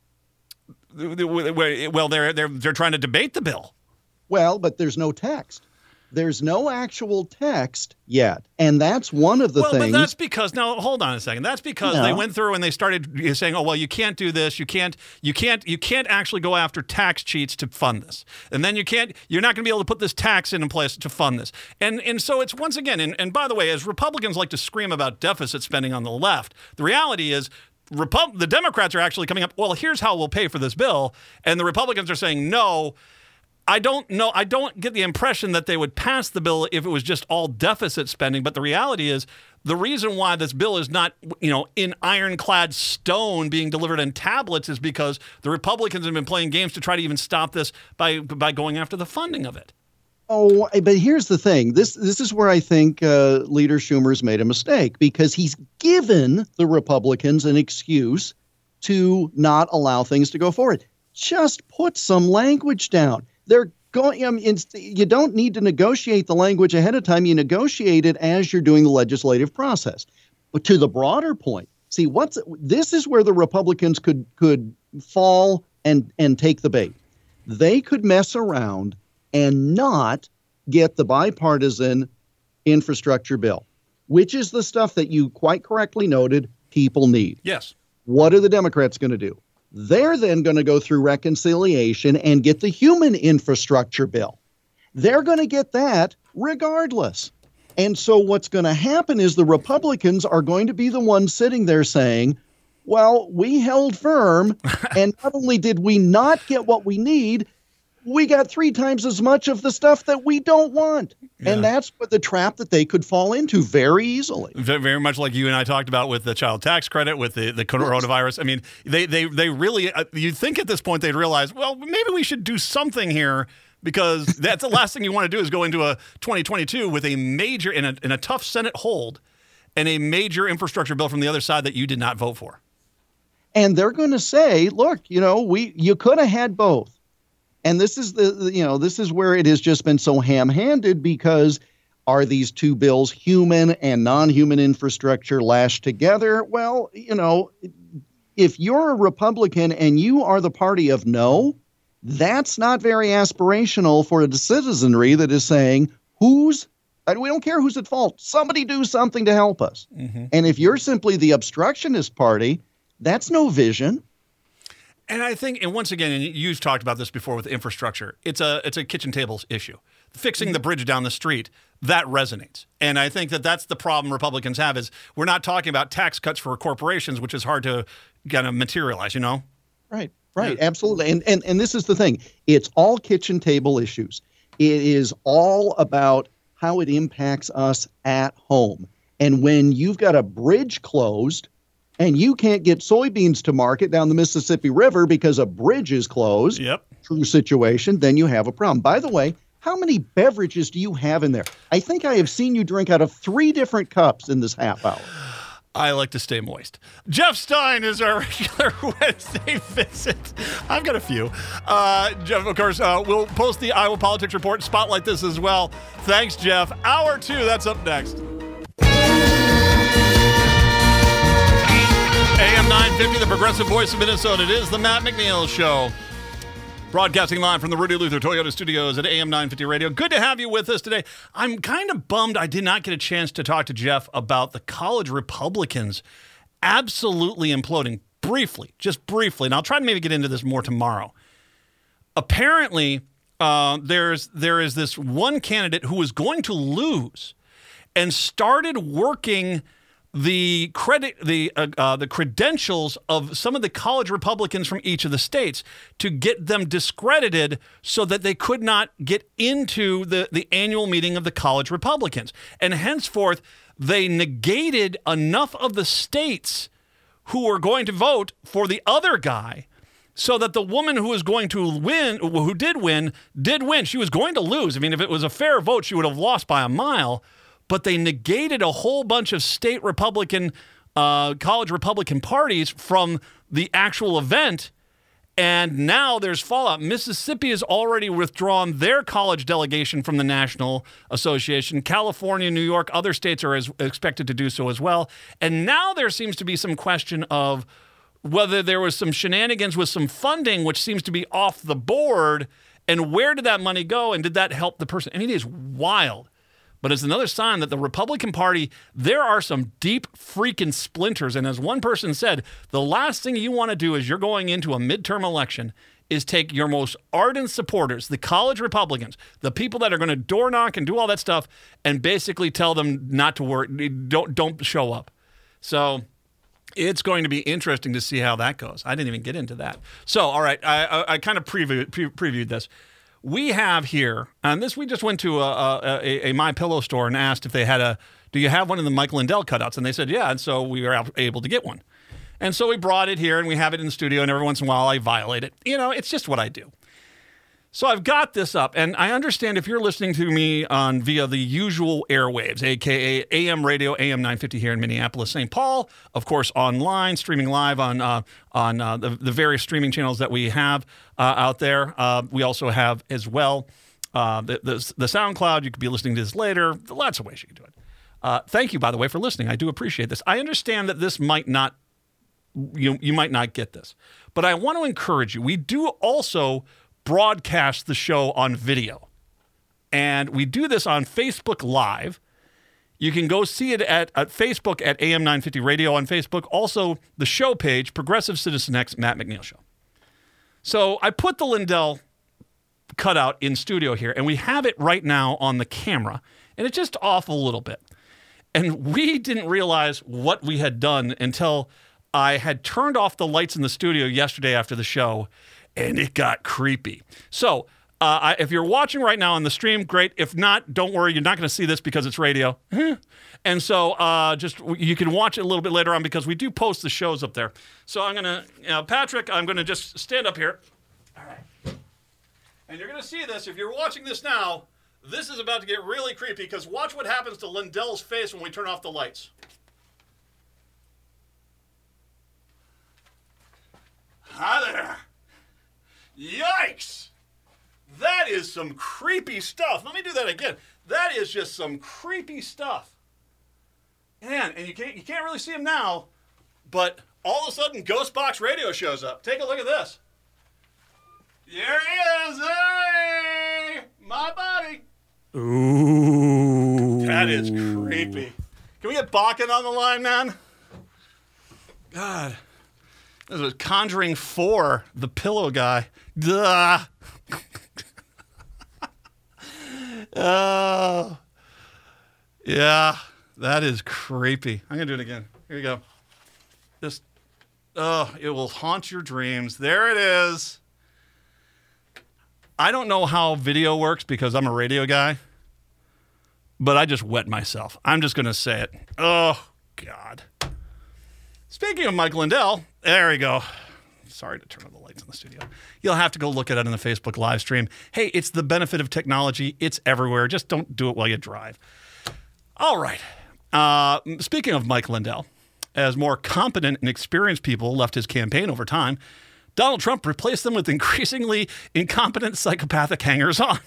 Well, they're trying to debate the bill. Well, but there's no text. There's no actual text yet, and that's one of the things. Well, but that's because hold on a second. That's because they went through and they started saying, "Oh, well, you can't do this. You can't actually go after tax cheats to fund this, and then you're not going to be able to put this tax in place to fund this." And so it's once again. And by the way, as Republicans like to scream about deficit spending on the left, the reality is, the Democrats are actually coming up, well, here's how we'll pay for this bill, and the Republicans are saying no. I don't know. I don't get the impression that they would pass the bill if it was just all deficit spending. But the reality is, the reason why this bill is not, in ironclad stone being delivered in tablets is because the Republicans have been playing games to try to even stop this by going after the funding of it. Oh, but here's the thing. This is where I think Leader Schumer's made a mistake, because he's given the Republicans an excuse to not allow things to go forward. Just put some language down. They're going. You don't need to negotiate the language ahead of time. You negotiate it as you're doing the legislative process. But to the broader point, see, this is where the Republicans could fall and take the bait. They could mess around and not get the bipartisan infrastructure bill, which is the stuff that you quite correctly noted people need. Yes. What are the Democrats going to do? They're then going to go through reconciliation and get the human infrastructure bill. They're going to get that regardless. And so what's going to happen is the Republicans are going to be the ones sitting there saying, well, we held firm, and not only did we not get what we need, we got 3 times as much of the stuff that we don't want. Yeah. And that's what the trap that they could fall into very easily. Very much like you and I talked about with the child tax credit, with the coronavirus. I mean, they really, you'd think at this point they'd realize, well, maybe we should do something here, because that's the last thing you want to do is go into a 2022 with a major, in a tough Senate hold, and a major infrastructure bill from the other side that you did not vote for. And they're going to say, look, you could have had both. And this is this is where it has just been so ham-handed, because are these two bills, human and non-human infrastructure, lashed together? Well, if you're a Republican and you are the party of no, that's not very aspirational for the citizenry that is saying, we don't care who's at fault. Somebody do something to help us. Mm-hmm. And if you're simply the obstructionist party, that's no vision. And I think, and once again, and you've talked about this before with infrastructure, it's a kitchen tables issue. Fixing the bridge down the street, that resonates. And I think that's the problem Republicans have, is we're not talking about tax cuts for corporations, which is hard to kind of materialize, Right, yeah. Absolutely. And this is the thing. It's all kitchen table issues. It is all about how it impacts us at home. And when you've got a bridge closed, and you can't get soybeans to market down the Mississippi River because a bridge is closed, yep. True situation, then you have a problem. By the way, how many beverages do you have in there? I think I have seen you drink out of 3 different cups in this half hour. I like to stay moist. Jeff Stein is our regular Wednesday visit. I've got a few. Jeff, of course, we'll post the Iowa Politics Report and spotlight this as well. Thanks, Jeff. Hour 2, that's up next. AM 950, the progressive voice of Minnesota. It is the Matt McNeil Show. Broadcasting live from the Rudy Luther Toyota Studios at AM 950 Radio. Good to have you with us today. I'm kind of bummed I did not get a chance to talk to Jeff about the college Republicans absolutely imploding. Just briefly. And I'll try to maybe get into this more tomorrow. Apparently, there is this one candidate who was going to lose and started working the credentials of some of the college Republicans from each of the states to get them discredited so that they could not get into the annual meeting of the college Republicans. And henceforth, they negated enough of the states who were going to vote for the other guy so that the woman who was going to win, who did win. She was going to lose. I mean, if it was a fair vote, she would have lost by a mile. But they negated a whole bunch of state Republican, college Republican parties from the actual event, and now there's fallout. Mississippi has already withdrawn their college delegation from the National Association. California, New York, other states are expected to do so as well. And now there seems to be some question of whether there was some shenanigans with some funding, which seems to be off the board, and where did that money go, and did that help the person? I mean, it is wild. But it's another sign that the Republican Party, there are some deep freaking splinters. And as one person said, the last thing you want to do as you're going into a midterm election is take your most ardent supporters, the college Republicans, the people that are going to door knock and do all that stuff, and basically tell them not to worry, don't show up. So it's going to be interesting to see how that goes. I didn't even get into that. So, all right, I kind of previewed this. We have here, and we just went to a MyPillow store and asked if they had do you have one of the Mike Lindell cutouts? And they said, yeah, and so we were able to get one. And so we brought it here, and we have it in the studio, and every once in a while I violate it. It's just what I do. So I've got this up, and I understand if you're listening to me via the usual airwaves, a.k.a. AM radio, AM 950 here in Minneapolis, St. Paul, of course, online, streaming live on the various streaming channels that we have out there. We also have as well the SoundCloud. You could be listening to this later. Lots of ways you can do it. Thank you, by the way, for listening. I do appreciate this. I understand that this might not, you might not get this, but I want to encourage you. We do also broadcast the show on video. And we do this on Facebook Live. You can go see it at Facebook at AM 950 Radio on Facebook. Also, the show page, Progressive Citizen X, Matt McNeil Show. So I put the Lindell cutout in studio here, and we have it right now on the camera, and it's just off a little bit. And we didn't realize what we had done until I had turned off the lights in the studio yesterday after the show, and it got creepy. So if you're watching right now on the stream, great. If not, don't worry. You're not going to see this because it's radio. And so you can watch it a little bit later on because we do post the shows up there. So I'm going to, Patrick, I'm going to just stand up here. All right. And you're going to see this. If you're watching this now, this is about to get really creepy because watch what happens to Lindell's face when we turn off the lights. Hi there. Yikes. That is some creepy stuff. Let me do that again. That is just some creepy stuff. Man, and you can't really see him now, but all of a sudden Ghost Box Radio shows up. Take a look at this. There he is. Hey! My buddy. Ooh. That is creepy. Can we get Bakken on the line, man? God. This was Conjuring 4, the pillow guy. Duh. Oh. Yeah, that is creepy. I'm going to do it again. Here you go. Just, it will haunt your dreams. There it is. I don't know how video works because I'm a radio guy, but I just wet myself. I'm just going to say it. Oh, God. Speaking of Mike Lindell, there we go. Sorry to turn on the lights in the studio. You'll have to go look at it in the Facebook live stream. Hey, it's the benefit of technology. It's everywhere. Just don't do it while you drive. All right. Speaking of Mike Lindell, as more competent and experienced people left his campaign over time, Donald Trump replaced them with increasingly incompetent psychopathic hangers-on.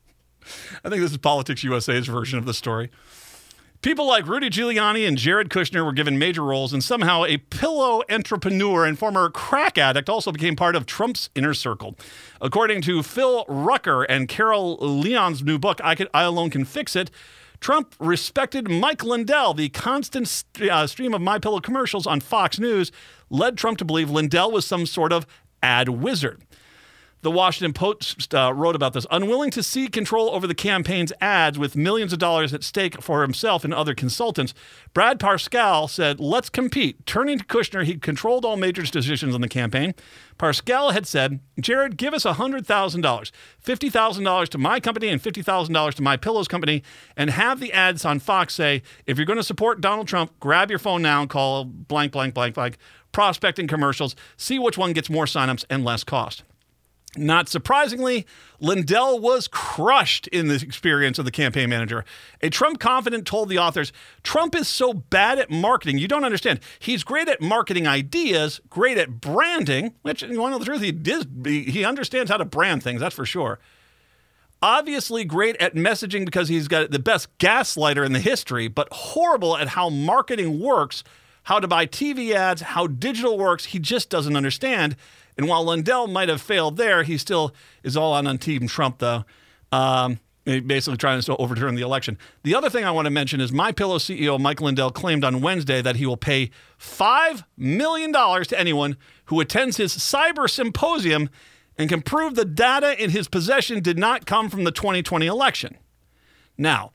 I think this is Politics USA's version of the story. People like Rudy Giuliani and Jared Kushner were given major roles, and somehow a pillow entrepreneur and former crack addict also became part of Trump's inner circle. According to Phil Rucker and Carol Leon's new book, I Alone Can Fix It, Trump respected Mike Lindell. The constant stream of MyPillow commercials on Fox News led Trump to believe Lindell was some sort of ad wizard. The Washington Post wrote about this. Unwilling to cede control over the campaign's ads with millions of dollars at stake for himself and other consultants, Brad Parscale said, "Let's compete." Turning to Kushner, he controlled all major decisions on the campaign. Parscale had said, "Jared, give us $100,000, $50,000 to my company and $50,000 to MyPillow's company, and have the ads on Fox say, if you're going to support Donald Trump, grab your phone now and call blank, blank, blank, blank, prospecting commercials, see which one gets more signups and less cost." Not surprisingly, Lindell was crushed in the experience of the campaign manager. A Trump confidant told the authors, "Trump is so bad at marketing, you don't understand. He's great at marketing ideas, great at branding," which, you want to know the truth, he understands how to brand things, that's for sure. Obviously great at messaging because he's got the best gaslighter in the history, but horrible at how marketing works, how to buy TV ads, how digital works. He just doesn't understand. And while Lindell might have failed there, he still is all on Team Trump, though, basically trying to overturn the election. The other thing I want to mention is MyPillow CEO Mike Lindell claimed on Wednesday that he will pay $5 million to anyone who attends his cyber symposium and can prove the data in his possession did not come from the 2020 election. Now,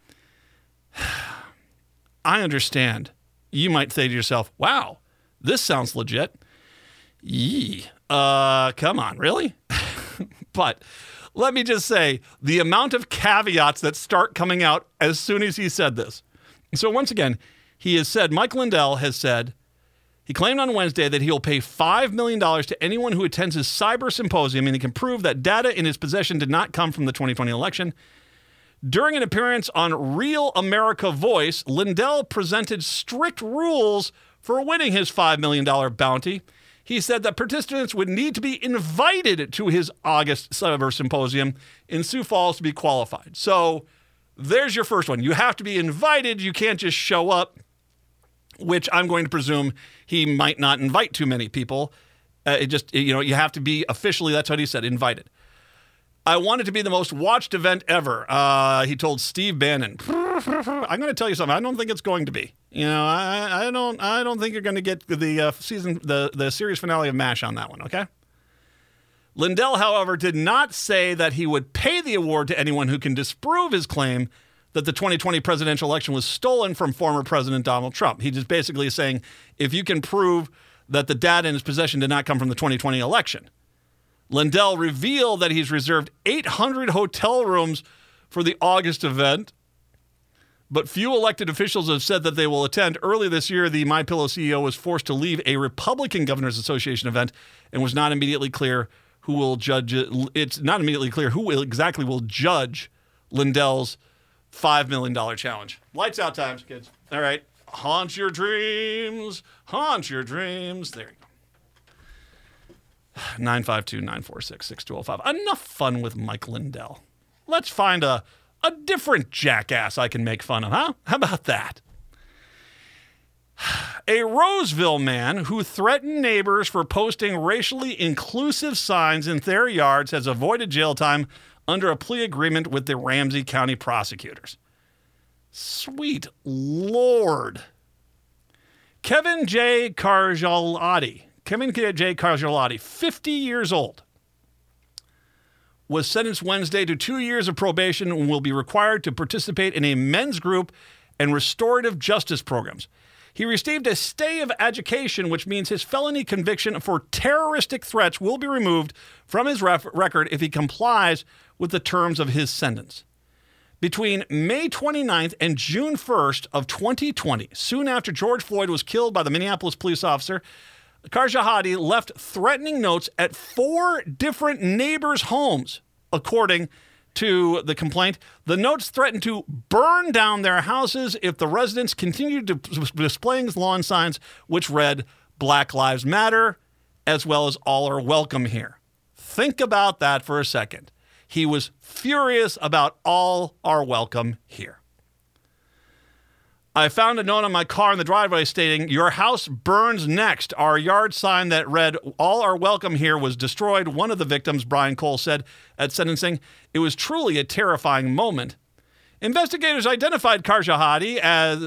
I understand. You might say to yourself, wow, this sounds legit. Yee. Come on, really? But let me just say the amount of caveats that start coming out as soon as he said this. So once again, he has said, Mike Lindell has said, he claimed on Wednesday that he'll pay $5 million to anyone who attends his cyber symposium and he can prove that data in his possession did not come from the 2020 election. During an appearance on Real America Voice, Lindell presented strict rules for winning his $5 million bounty. He said that participants would need to be invited to his August cyber symposium in Sioux Falls to be qualified. So there's your first one. You have to be invited. You can't just show up, which I'm going to presume he might not invite too many people. You have to be officially, that's what he said, invited. I want it to be the most watched event ever, he told Steve Bannon. I'm going to tell you something. I don't think it's going to be. I don't think you're going to get the series finale of MASH on that one, okay? Lindell, however, did not say that he would pay the award to anyone who can disprove his claim that the 2020 presidential election was stolen from former President Donald Trump. He just basically is saying, if you can prove that the data in his possession did not come from the 2020 election. Lindell revealed that he's reserved 800 hotel rooms for the August event, but few elected officials have said that they will attend. Early this year, the MyPillow CEO was forced to leave a Republican Governors Association event and was not immediately clear who will judge it. It's not immediately clear who exactly will judge Lindell's $5 million challenge. Lights out times, kids. All right. Haunt your dreams. Haunt your dreams. There you go. 952-946-6205. Enough fun with Mike Lindell. Let's find a different jackass I can make fun of, huh? How about that? A Roseville man who threatened neighbors for posting racially inclusive signs in their yards has avoided jail time under a plea agreement with the Ramsey County prosecutors. Sweet Lord. Kevin J. Cargialotti, 50 years old, was sentenced Wednesday to 2 years of probation and will be required to participate in a men's group and restorative justice programs. He received a stay of education, which means his felony conviction for terroristic threats will be removed from his record if he complies with the terms of his sentence. Between May 29th and June 1st of 2020, soon after George Floyd was killed by the Minneapolis police officer, Cargialotti left threatening notes at 4 different neighbors' homes, according to the complaint. The notes threatened to burn down their houses if the residents continued displaying lawn signs which read Black Lives Matter, as well as All Are Welcome Here. Think about that for a second. He was furious about All Are Welcome Here. I found a note on my car in the driveway stating, "Your house burns next." Our yard sign that read, "All Are Welcome Here," was destroyed, one of the victims, Brian Cole, said at sentencing. It was truly a terrifying moment. Investigators identified Cargialotti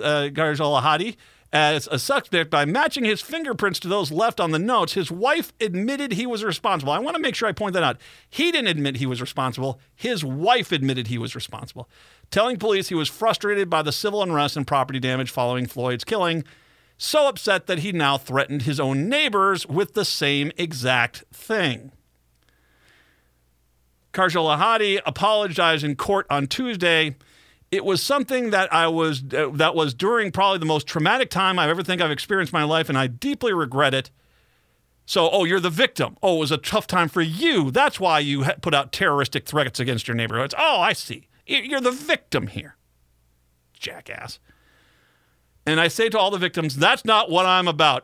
as a suspect by matching his fingerprints to those left on the notes. His wife admitted he was responsible. I want to make sure I point that out. He didn't admit he was responsible. His wife admitted he was responsible, telling police he was frustrated by the civil unrest and property damage following Floyd's killing, so upset that he now threatened his own neighbors with the same exact thing. Cargialotti apologized in court on Tuesday. It was something that was during probably the most traumatic time I've experienced in my life, and I deeply regret it. So, you're the victim. It was a tough time for you. That's why you put out terroristic threats against your neighborhoods. I see. You're the victim here, jackass. And I say to all the victims, that's not what I'm about.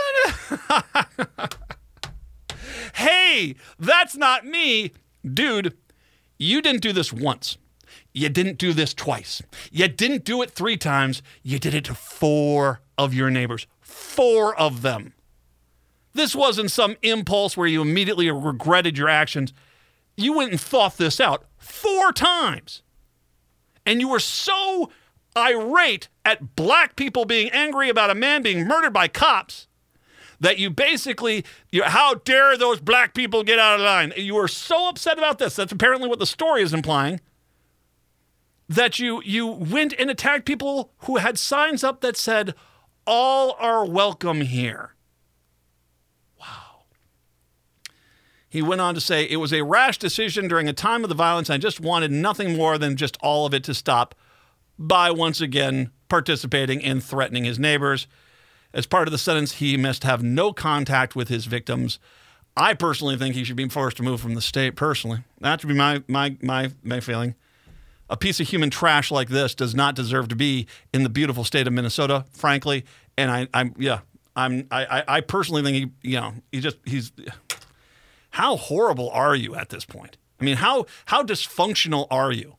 Hey, that's not me. Dude, you didn't do this once. You didn't do this twice. You didn't do it 3 times. You did it to 4 of your neighbors. 4 of them. This wasn't some impulse where you immediately regretted your actions. You went and thought this out 4 times. And you were so irate at black people being angry about a man being murdered by cops that you basically, how dare those black people get out of line? You were so upset about this. That's apparently what the story is implying. That you went and attacked people who had signs up that said, "All are welcome here." Wow. He went on to say, "It was a rash decision during a time of the violence. I just wanted nothing more than just all of it to stop by once again participating in threatening his neighbors. As part of the sentence, he must have no contact with his victims. I personally think he should be forced to move from the state, personally. That would be my feeling. A piece of human trash like this does not deserve to be in the beautiful state of Minnesota, frankly. And I personally think he's. How horrible are you at this point? I mean, how dysfunctional are you?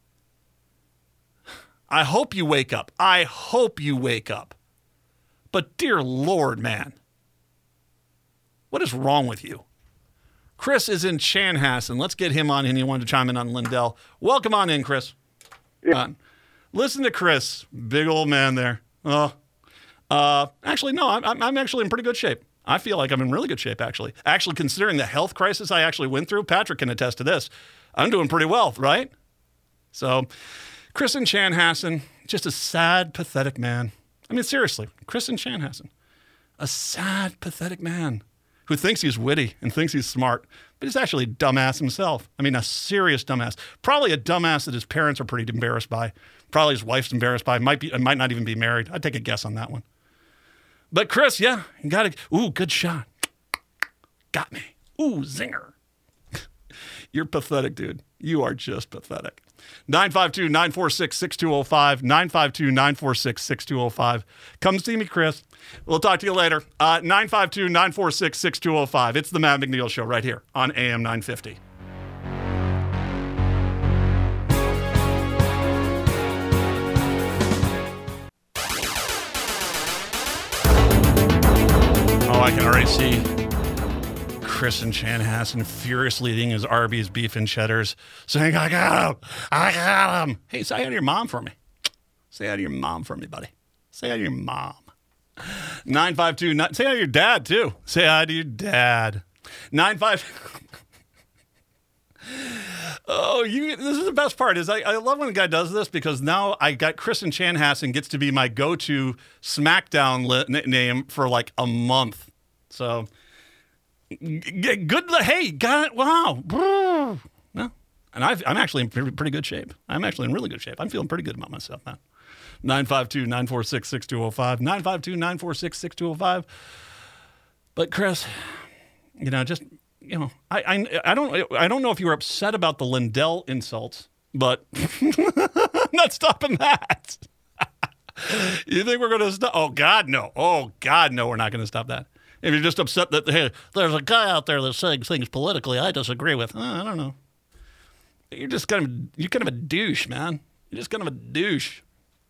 I hope you wake up. I hope you wake up. But dear Lord, man, what is wrong with you? Chris is in Chanhassen. Let's get him on, and he wanted to chime in on Lindell. Welcome on in, Chris. Yeah. Listen to Chris, big old man there. Actually, no, I'm actually in pretty good shape. I feel like I'm in really good shape, actually. Actually, considering the health crisis I actually went through, Patrick can attest to this. I'm doing pretty well, right? So, Kristen Chanhassen, just a sad, pathetic man. I mean, seriously, Kristen Chanhassen, a sad, pathetic man who thinks he's witty and thinks he's smart, but he's actually a dumbass himself. I mean, a serious dumbass. Probably a dumbass that his parents are pretty embarrassed by. Probably his wife's embarrassed by. Might not even be married. I'd take a guess on that one. But Chris, yeah, you got it. Ooh, good shot. Got me. Ooh, zinger. You're pathetic, dude. You are just pathetic. 952-946-6205. 952-946-6205. Come see me, Chris. We'll talk to you later. 952-946-6205. It's the Matt McNeil Show right here on AM 950. Oh, I can already see Kristen Chanhassen furiously eating his Arby's beef and cheddars, saying, I got him. I got him. Hey, say hi to your mom for me. Say hi to your mom for me, buddy. Say hi to your mom. 952, say hi to your dad, too. Say hi to your dad. 95. Oh, this is the best part is I love when a guy does this because now I got Kristen Chanhassen gets to be my go-to SmackDown name for like a month. So good. Hey, got it. Wow. No. And I'm actually in pretty good shape. I'm actually in really good shape. I'm feeling pretty good about myself now. 952-946-6205. 952-946-6205. But Chris, just I don't know if you were upset about the Lindell insults, but I'm not stopping that. You think we're going to stop? Oh God, no. Oh God, no. We're not going to stop that. If you're just upset that hey, there's a guy out there that's saying things politically I disagree with, I don't know. You're kind of a douche, man. You're just kind of a douche.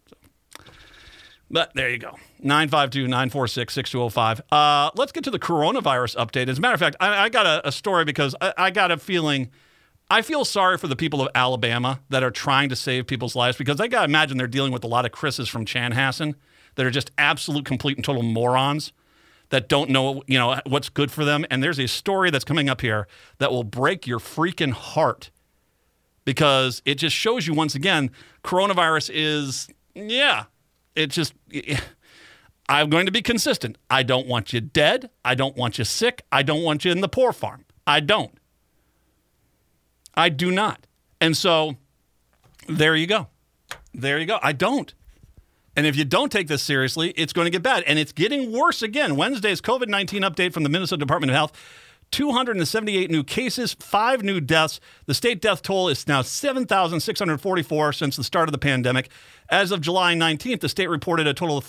But there you go. 952-946-6205. Let's get to the coronavirus update. As a matter of fact, I got a story because I got a feeling. I feel sorry for the people of Alabama that are trying to save people's lives because I got to imagine they're dealing with a lot of Chris's from Chanhassen that are just absolute, complete, and total morons that don't know, what's good for them. And there's a story that's coming up here that will break your freaking heart because it just shows you once again, coronavirus is, it's just, I'm going to be consistent. I don't want you dead. I don't want you sick. I don't want you in the poor farm. I don't. I do not. And so there you go. There you go. I don't. And if you don't take this seriously, it's going to get bad. And it's getting worse again. Wednesday's COVID-19 update from the Minnesota Department of Health. 278 new cases, 5 new deaths. The state death toll is now 7,644 since the start of the pandemic. As of July 19th, the state reported a total of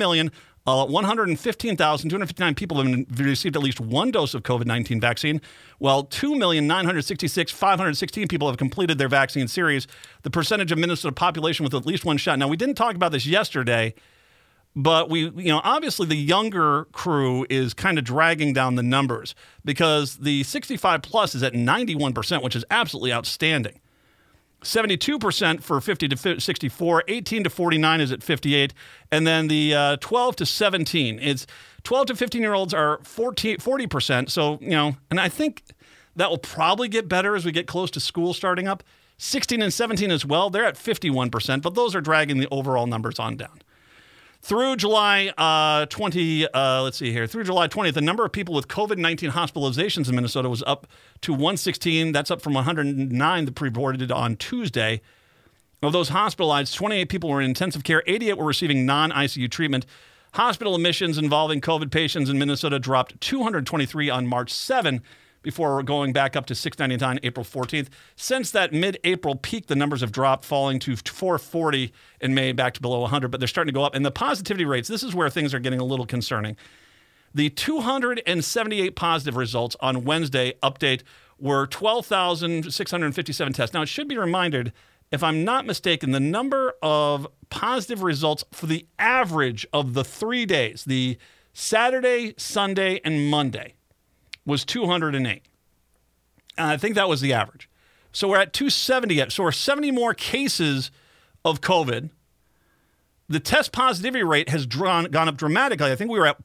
3,115,259 people have received at least one dose of COVID-19 vaccine, while 2,966,516 people have completed their vaccine series. The percentage of Minnesota population with at least one shot. Now, we didn't talk about this yesterday, but obviously the younger crew is kind of dragging down the numbers because the 65 plus is at 91%, which is absolutely outstanding. 72% for 50 to 64, 18 to 49 is at 58, and then the 12 to 17, it's 12 to 15-year-olds are 40%. So, and I think that will probably get better as we get close to school starting up. 16 and 17 as well, they're at 51%, but those are dragging the overall numbers on down. Through July 20th, through July 20th, the number of people with COVID-19 hospitalizations in Minnesota was up to 116. That's up from 109 that reported on Tuesday. Of those hospitalized, 28 people were in intensive care. 88 were receiving non-ICU treatment. Hospital admissions involving COVID patients in Minnesota dropped 223 on March 7 before going back up to 699 April 14th. Since that mid-April peak, the numbers have dropped, falling to 440 in May, back to below 100, but they're starting to go up. And the positivity rates, this is where things are getting a little concerning. The 278 positive results on Wednesday update were 12,657 tests. Now, it should be reminded, if I'm not mistaken, the number of positive results for the average of the 3 days, the Saturday, Sunday, and Monday, was 208. And I think that was the average. So we're at 270. So we're 70 more cases of COVID. The test positivity rate has gone up dramatically. I think we were at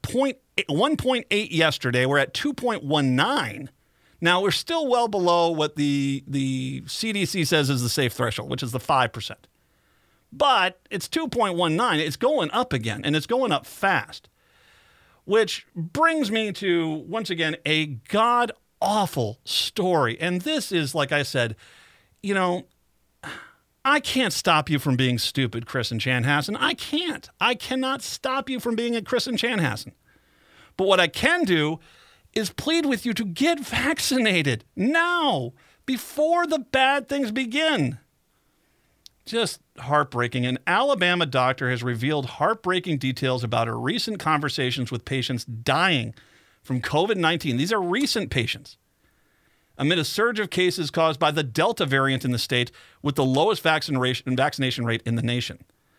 1.8 yesterday. We're at 2.19. Now, we're still well below what the CDC says is the safe threshold, which is the 5%. But it's 2.19. It's going up again, and it's going up fast. Which brings me to, once again, a god-awful story. And this is, like I said, you know, I can't stop you from being stupid, Chris and Chanhassen. I can't. I cannot stop you from being a Chris and Chanhassen. But what I can do is plead with you to get vaccinated now, before the bad things begin. Just heartbreaking. An Alabama doctor has revealed heartbreaking details about her recent conversations with patients dying from COVID-19. These are recent patients. Amid a surge of cases caused by the Delta variant in the state with the lowest vaccination rate in the nation.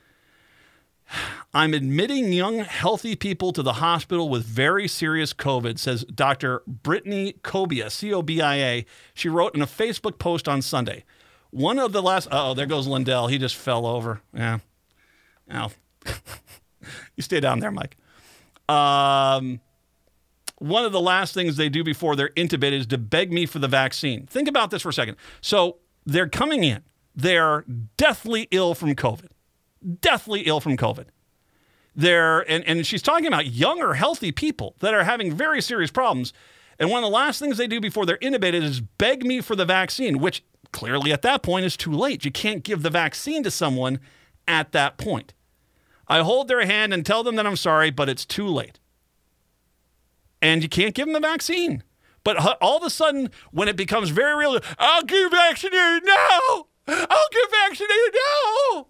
I'm admitting young, healthy people to the hospital with very serious COVID, says Dr. Brittany Cobia, C-O-B-I-A. She wrote in a Facebook post on Sunday. One of the last... Uh-oh, there goes Lindell. He just fell over. Yeah. Ow. You stay down there, Mike. One of the last things they do before they're intubated is to beg me for the vaccine. Think about this for a second. So they're coming in. They're deathly ill from COVID. Deathly ill from COVID. And she's talking about younger, healthy people that are having very serious problems. And one of the last things they do before they're intubated is beg me for the vaccine, which clearly at that point is too late. You can't give the vaccine to someone at that point. I hold their hand and tell them that I'm sorry, but it's too late. And you can't give them the vaccine. But all of a sudden, when it becomes very real, I'll get vaccinated now! I'll get vaccinated now!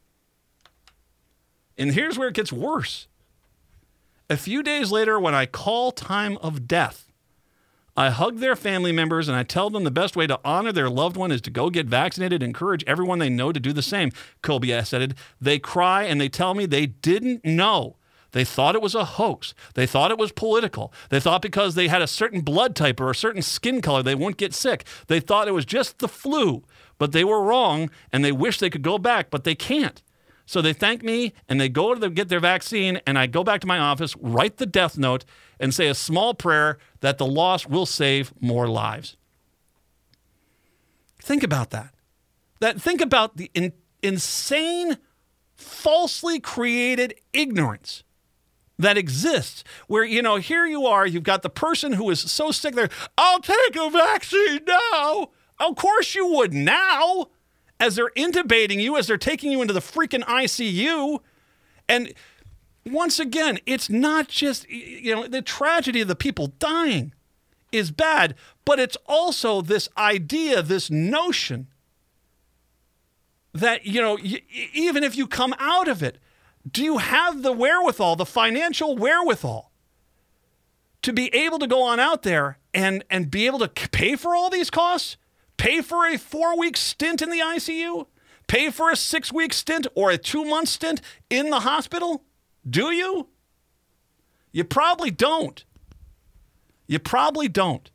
And here's where it gets worse. A few days later, when I call time of death, I hug their family members and I tell them the best way to honor their loved one is to go get vaccinated and encourage everyone they know to do the same. Cobia said. They cry and they tell me they didn't know. They thought it was a hoax. They thought it was political. They thought because they had a certain blood type or a certain skin color, they wouldn't get sick. They thought it was just the flu, but they were wrong and they wish they could go back, but they can't. So they thank me, and they go to get their vaccine, and I go back to my office, write the death note, and say a small prayer that the loss will save more lives. Think about that. Think about the insane, falsely created ignorance that exists, where, you know, here you are, you've got the person who is so sick there, I'll take a vaccine now. Of course you would now. As they're intubating you, as they're taking you into the freaking ICU. And once again, it's not just, you know, the tragedy of the people dying is bad, but it's also this idea, this notion that, you know, even if you come out of it, do you have the wherewithal, the financial wherewithal to be able to go on out there and be able to pay for all these costs? Pay for a 4-week stint in the ICU? Pay for a 6-week stint or a 2-month stint in the hospital? Do you? You probably don't. You probably don't.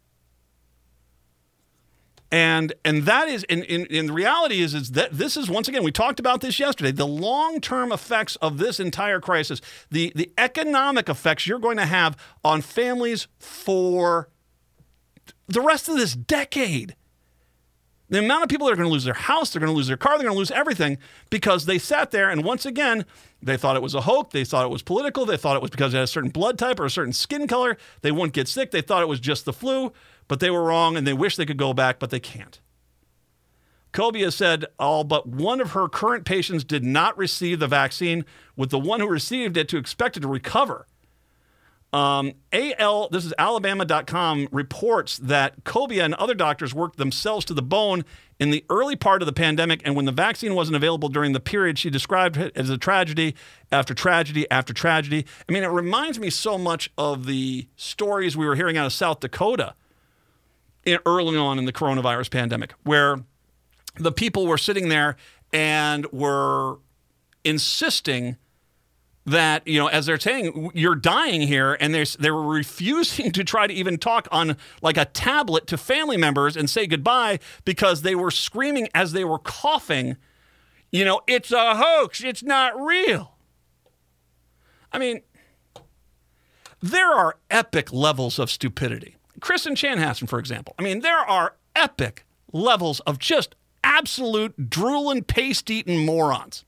And that is, in the reality is that this is, once again, we talked about this yesterday, the long-term effects of this entire crisis, the economic effects you're going to have on families for the rest of this decade. The amount of people that are going to lose their house, they're going to lose their car, they're going to lose everything because they sat there and once again, they thought it was a hoax, they thought it was political, they thought it was because it had a certain blood type or a certain skin color, they wouldn't get sick, they thought it was just the flu, but they were wrong and they wish they could go back, but they can't. Cobia said all but one of her current patients did not receive the vaccine, with the one who received it to expect it to recover. This is Alabama.com, reports that Cobia and other doctors worked themselves to the bone in the early part of the pandemic, and when the vaccine wasn't available during the period, she described it as a tragedy after tragedy after tragedy. I mean, it reminds me so much of the stories we were hearing out of South Dakota early on in the coronavirus pandemic, where the people were sitting there and were insisting that, you know, as they're saying, you're dying here, and they were refusing to try to even talk on like a tablet to family members and say goodbye because they were screaming as they were coughing, you know, it's a hoax, it's not real. I mean, there are epic levels of stupidity. Kristen Chanhassen, for example. I mean, there are epic levels of just absolute drooling, paste-eating morons.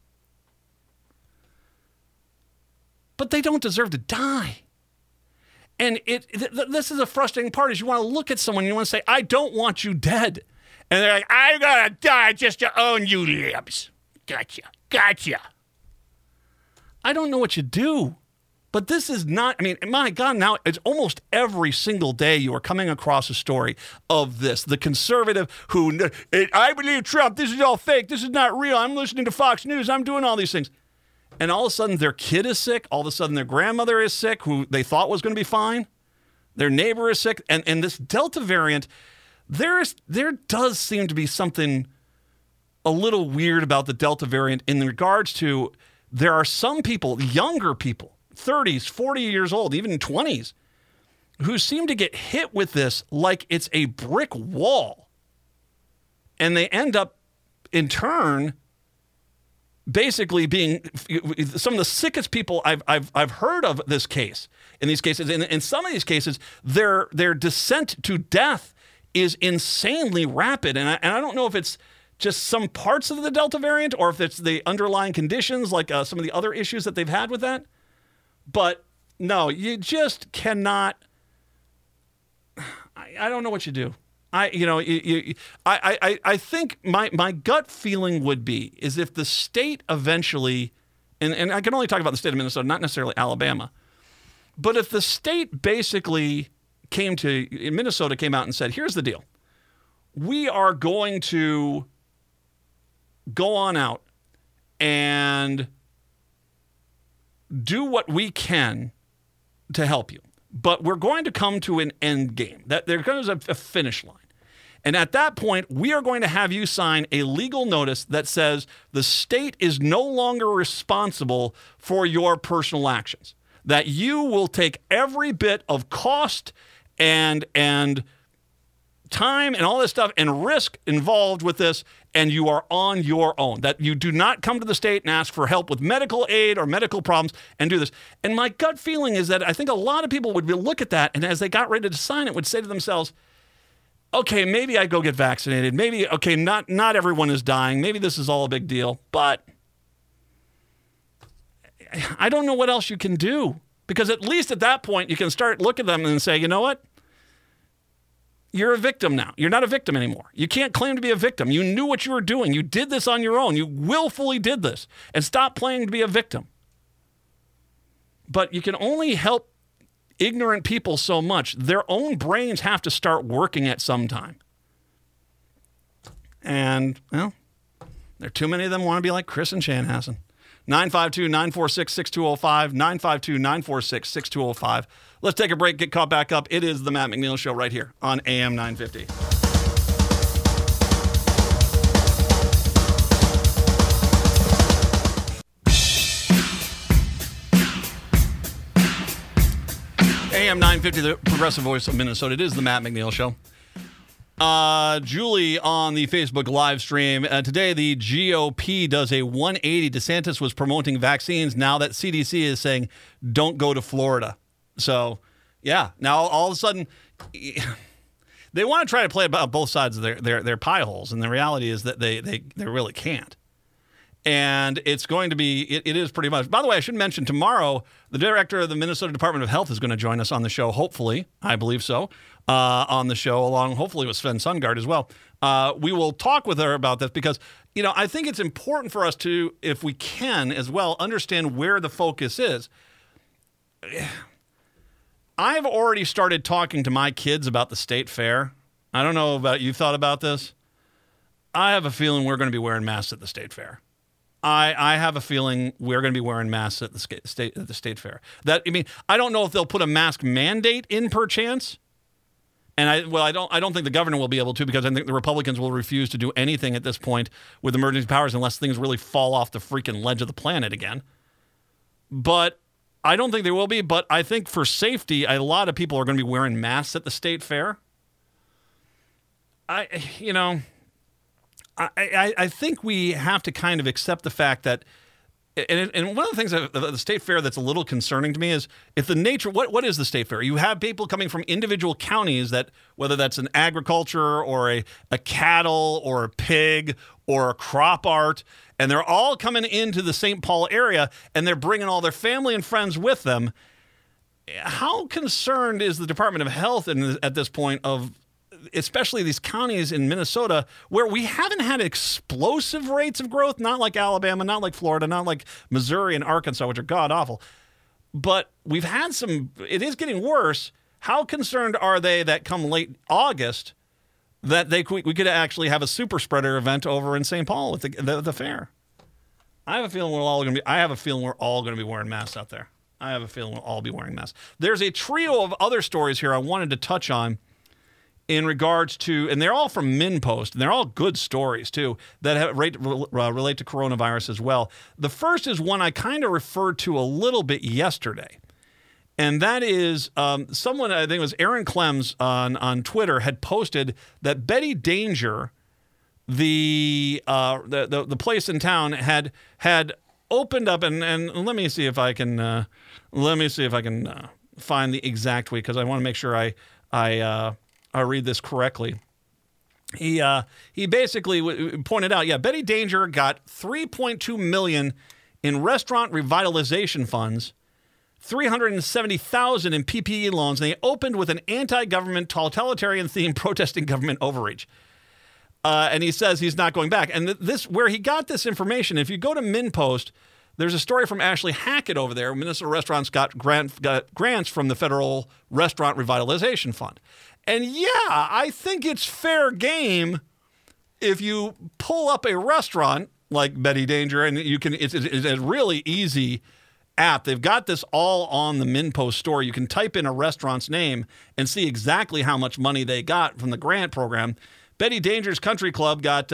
But they don't deserve to die. And this is a frustrating part, is you want to look at someone and you want to say, I don't want you dead. And they're like, I'm going to die just to own you libs. Gotcha. I don't know what you do. But this is not, I mean, my God, now it's almost every single day you are coming across a story of this. The conservative who, I believe Trump, this is all fake, this is not real, I'm listening to Fox News, I'm doing all these things. And all of a sudden their kid is sick, all of a sudden their grandmother is sick, who they thought was going to be fine. Their neighbor is sick. And this Delta variant, there does seem to be something a little weird about the Delta variant in regards to, there are some people, younger people, 30s, 40 years old, even 20s, who seem to get hit with this like it's a brick wall. And they end up, in turn, basically being some of the sickest people I've heard of this case. In these cases, in some of these cases, their descent to death is insanely rapid. And I don't know if it's just some parts of the Delta variant or if it's the underlying conditions, like some of the other issues that they've had with that. But no, you just cannot. I don't know what you do. I think my gut feeling would be is if the state eventually, and I can only talk about the state of Minnesota, not necessarily Alabama, but if the state basically Minnesota came out and said, here's the deal. We are going to go on out and do what we can to help you. But we're going to come to an end game. That there comes a finish line. And at that point, we are going to have you sign a legal notice that says the state is no longer responsible for your personal actions. That you will take every bit of cost and time and all this stuff and risk involved with this, and you are on your own. That you do not come to the state and ask for help with medical aid or medical problems and do this. And my gut feeling is that I think a lot of people would look at that, and as they got ready to sign it, would say to themselves, okay, maybe I go get vaccinated. Maybe, okay, not everyone is dying. Maybe this is all a big deal. But I don't know what else you can do. Because at least at that point, you can start looking at them and say, you know what? You're a victim now. You're not a victim anymore. You can't claim to be a victim. You knew what you were doing. You did this on your own. You willfully did this. And stop playing to be a victim. But you can only help ignorant people so much. Their own brains have to start working at some time. And, well, there are too many of them want to be like Kristen Chanhassen. 952-946-6205, 952-946-6205. Let's take a break, get caught back up. It is the Matt McNeil Show right here on AM 950. AM 950, the progressive voice of Minnesota. It is the Matt McNeil Show. Julie on the Facebook live stream. Today, the GOP does a 180. DeSantis was promoting vaccines. Now that CDC is saying, don't go to Florida. So, yeah. Now, all of a sudden, they want to try to play about both sides of their pie holes. And the reality is that they really can't. And it's going to be, it is pretty much. By the way, I should mention tomorrow, the director of the Minnesota Department of Health is going to join us on the show, hopefully. I believe so. On the show, along hopefully with Sven Sundgaard as well. We will talk with her about this because, I think it's important for us to, if we can as well, understand where the focus is. I've already started talking to my kids about the state fair. I don't know about you thought about this. I have a feeling we're going to be wearing masks at the state fair. I have a feeling we're going to be wearing masks at the state fair. I don't know if they'll put a mask mandate in per chance. And I don't think the governor will be able to, because I think the Republicans will refuse to do anything at this point with emergency powers unless things really fall off the freaking ledge of the planet again. But I don't think there will be. But I think for safety, a lot of people are going to be wearing masks at the state fair. I think we have to kind of accept the fact that And one of the things at the state fair that's a little concerning to me is if the nature, what is the state fair? You have people coming from individual counties that, whether that's an agriculture or a cattle or a pig or a crop art, and they're all coming into the St. Paul area and they're bringing all their family and friends with them. How concerned is the Department of Health at this point of, especially these counties in Minnesota where we haven't had explosive rates of growth, not like Alabama, not like Florida, not like Missouri and Arkansas, which are god awful, but we've had some, it is getting worse. How concerned are they that come late August that we could actually have a super spreader event over in St. Paul with the fair? I have a feeling we're all going to be wearing masks out there. I have a feeling we'll all be wearing masks. There's a trio of other stories here I wanted to touch on in regards to, and they're all from MinnPost, and they're all good stories, too, that relate to coronavirus as well. The first is one I kind of referred to a little bit yesterday, and that is someone, I think it was Aaron Clems on Twitter, had posted that Betty Danger, the place in town, had opened up, and let me see if I can find the exact week, because I want to make sure I read this correctly. He basically pointed out, Betty Danger got $3.2 million in restaurant revitalization funds, $370,000 in PPE loans, and they opened with an anti-government totalitarian theme protesting government overreach. And he says he's not going back. And where he got this information, if you go to MinnPost, there's a story from Ashley Hackett over there. Minnesota restaurants got grants from the Federal Restaurant Revitalization Fund. And I think it's fair game if you pull up a restaurant like Betty Danger, and it's a really easy app. They've got this all on the MinnPost store. You can type in a restaurant's name and see exactly how much money they got from the grant program. Betty Danger's Country Club got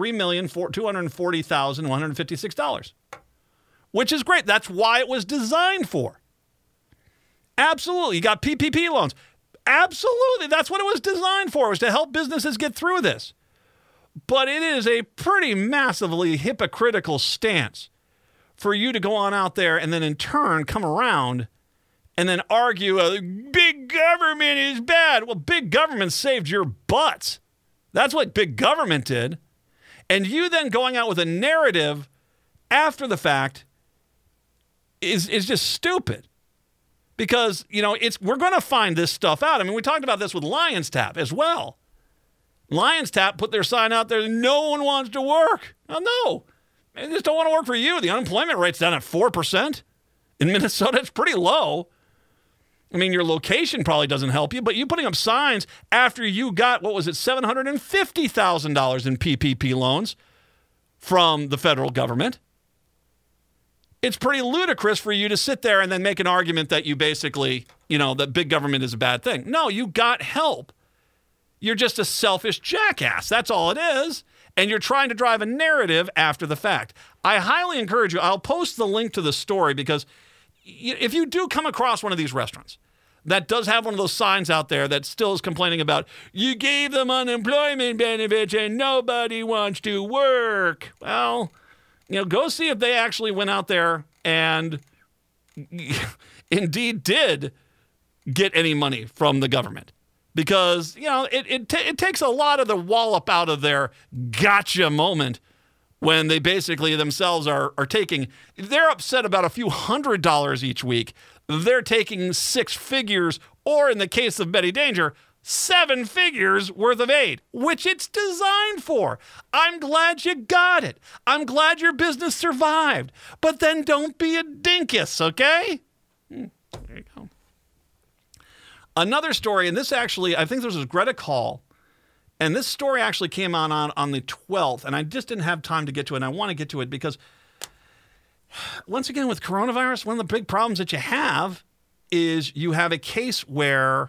$3,240,156, which is great. That's why it was designed for. Absolutely. You got PPP loans. Absolutely. That's what it was designed for, was to help businesses get through this. But it is a pretty massively hypocritical stance for you to go on out there and then in turn come around and then argue big government is bad. Well, big government saved your butts. That's what big government did. And you then going out with a narrative after the fact is just stupid. Because, we're going to find this stuff out. I mean, we talked about this with Lions Tap as well. Lions Tap put their sign out there, no one wants to work. Oh, no. They just don't want to work for you. The unemployment rate's down at 4%. In Minnesota, it's pretty low. I mean, your location probably doesn't help you, but you putting up signs after you got, $750,000 in PPP loans from the federal government. It's pretty ludicrous for you to sit there and then make an argument that you basically, that big government is a bad thing. No, you got help. You're just a selfish jackass. That's all it is. And you're trying to drive a narrative after the fact. I highly encourage you. I'll post the link to the story because if you do come across one of these restaurants that does have one of those signs out there that still is complaining about, you gave them unemployment benefits and nobody wants to work. Well, go see if they actually went out there and indeed did get any money from the government. Because, it takes a lot of the wallop out of their gotcha moment when they basically themselves are taking, they're upset about a few $100s each week. They're taking 6 figures, or in the case of Betty Danger, 7 figures worth of aid, which it's designed for. I'm glad you got it. I'm glad your business survived. But then don't be a dinkus, okay? There you go. Another story, and this actually, I think this was Greta Call, and this story actually came on the 12th, and I just didn't have time to get to it, and I want to get to it because, once again, with coronavirus, one of the big problems that you have is you have a case where,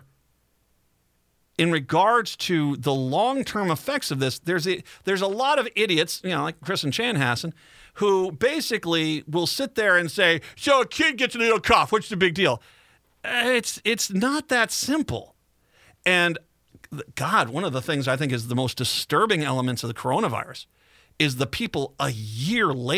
in regards to the long-term effects of this, there's a lot of idiots, like Kristen Chanhassen, who basically will sit there and say, so a kid gets a little cough, what's the big deal? It's not that simple. And God, one of the things I think is the most disturbing elements of the coronavirus is the people a year later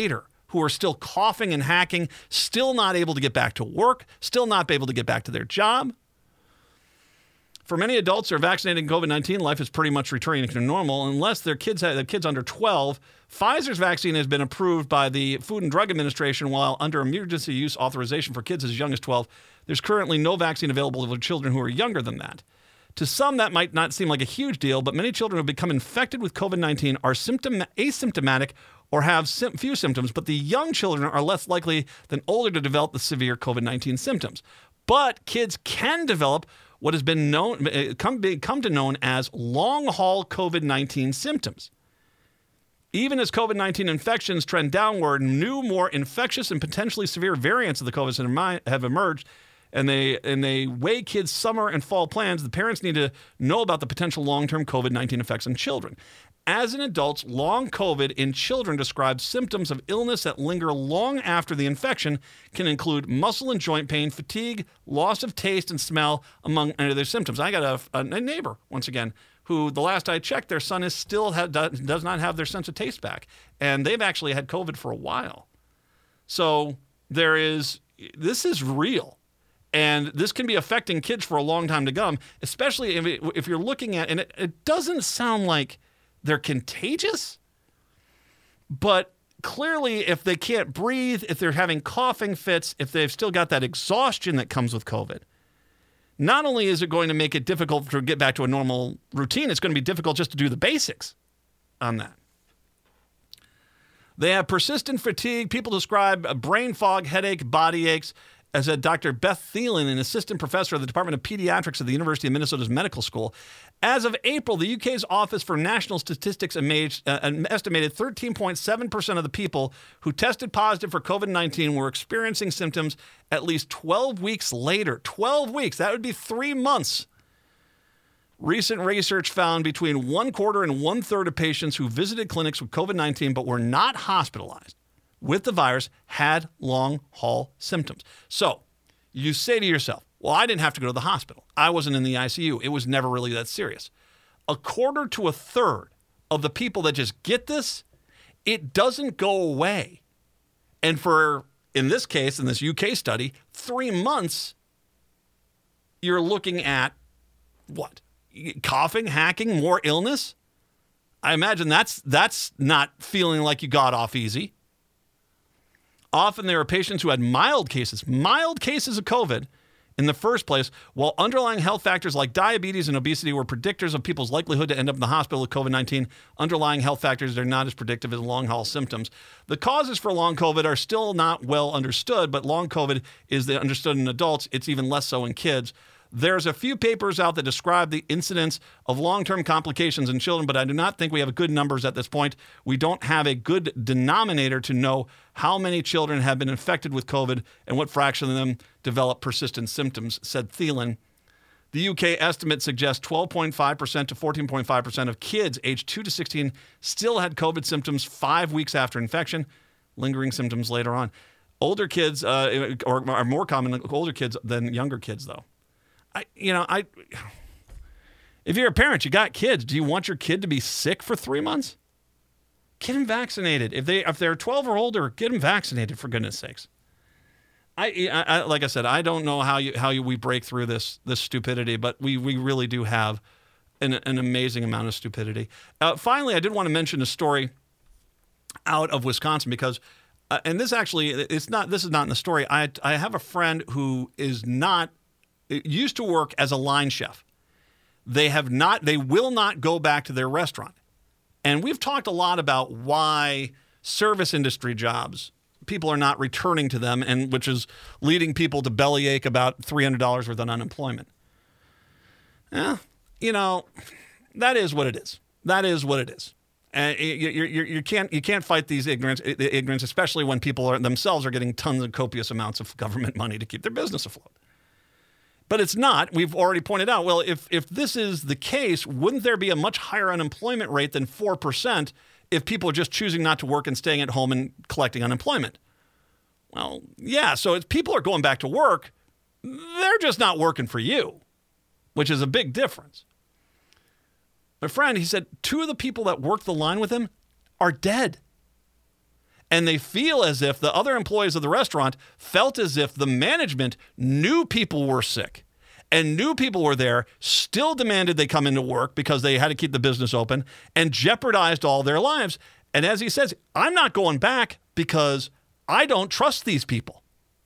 who are still coughing and hacking, still not able to get back to work, still not able to get back to their job. For many adults who are vaccinated in COVID-19, life is pretty much returning to normal unless their kids under 12. Pfizer's vaccine has been approved by the Food and Drug Administration while under emergency use authorization for kids as young as 12. There's currently no vaccine available for children who are younger than that. To some, that might not seem like a huge deal, but many children who have become infected with COVID-19 are asymptomatic or have few symptoms, but the young children are less likely than older to develop the severe COVID-19 symptoms. But kids can develop what has been come to known as long-haul COVID-19 symptoms. Even as COVID-19 infections trend downward, new, more infectious and potentially severe variants of the COVID have emerged, and they weigh kids' summer and fall plans. The parents need to know about the potential long-term COVID-19 effects on children. As in adults, long COVID in children describes symptoms of illness that linger long after the infection, can include muscle and joint pain, fatigue, loss of taste and smell, among other symptoms. I got a neighbor, once again, who the last I checked, their son does not have their sense of taste back. And they've actually had COVID for a while. So this is real. And this can be affecting kids for a long time to come, especially if you're looking at, and it doesn't sound like they're contagious, but clearly if they can't breathe, if they're having coughing fits, if they've still got that exhaustion that comes with COVID, not only is it going to make it difficult to get back to a normal routine, it's going to be difficult just to do the basics on that. They have persistent fatigue. People describe brain fog, headache, body aches. As said Dr. Beth Thielen, an assistant professor of the Department of Pediatrics at the University of Minnesota's Medical School. As of April, the UK's Office for National Statistics estimated 13.7% of the people who tested positive for COVID-19 were experiencing symptoms at least 12 weeks later. 12 weeks, that would be 3 months. Recent research found between 1/4 and 1/3 of patients who visited clinics with COVID-19 but were not hospitalized with the virus had long-haul symptoms. So you say to yourself, well, I didn't have to go to the hospital. I wasn't in the ICU. It was never really that serious. 1/4 to 1/3 of the people that just get this, it doesn't go away. And for, in this case, in this UK study, 3 months, you're looking at what? Coughing, hacking, more illness? I imagine that's not feeling like you got off easy. Often there are patients who had mild cases of COVID in the first place, while underlying health factors like diabetes and obesity were predictors of people's likelihood to end up in the hospital with COVID-19. Underlying health factors are not as predictive as long-haul symptoms. The causes for long COVID are still not well understood, but long COVID is understood in adults. It's even less so in kids. There's a few papers out that describe the incidence of long-term complications in children, but I do not think we have good numbers at this point. We don't have a good denominator to know how many children have been infected with COVID and what fraction of them develop persistent symptoms, said Thielen. The UK estimate suggests 12.5% to 14.5% of kids aged 2 to 16 still had COVID symptoms 5 weeks after infection, lingering symptoms later on. Older kids are more common in older kids than younger kids, though. If you're a parent, you got kids, do you want your kid to be sick for 3 months? Get them vaccinated. If they're 12 or older, get them vaccinated, for goodness sakes. I like I said, I don't know how we break through this stupidity, but we really do have an amazing amount of stupidity. Finally, I did want to mention a story out of Wisconsin because, and this actually this is not in the story. I have a friend who used to work as a line chef. They will not go back to their restaurant. And we've talked a lot about why service industry jobs, people are not returning to them, and which is leading people to bellyache about $300 worth of unemployment. Yeah, that is what it is. That is what it is. And you can't fight these ignorance, especially when people themselves are getting tons and copious amounts of government money to keep their business afloat. But it's not. We've already pointed out, well, if this is the case, wouldn't there be a much higher unemployment rate than 4% if people are just choosing not to work and staying at home and collecting unemployment? Well, yeah, so people are going back to work. They're just not working for you, which is a big difference. My friend, he said 2 of the people that worked the line with him are dead. And they feel as if the other employees of the restaurant felt as if the management knew people were sick and knew people were there, still demanded they come into work because they had to keep the business open, and jeopardized all their lives. And as he says, I'm not going back because I don't trust these people.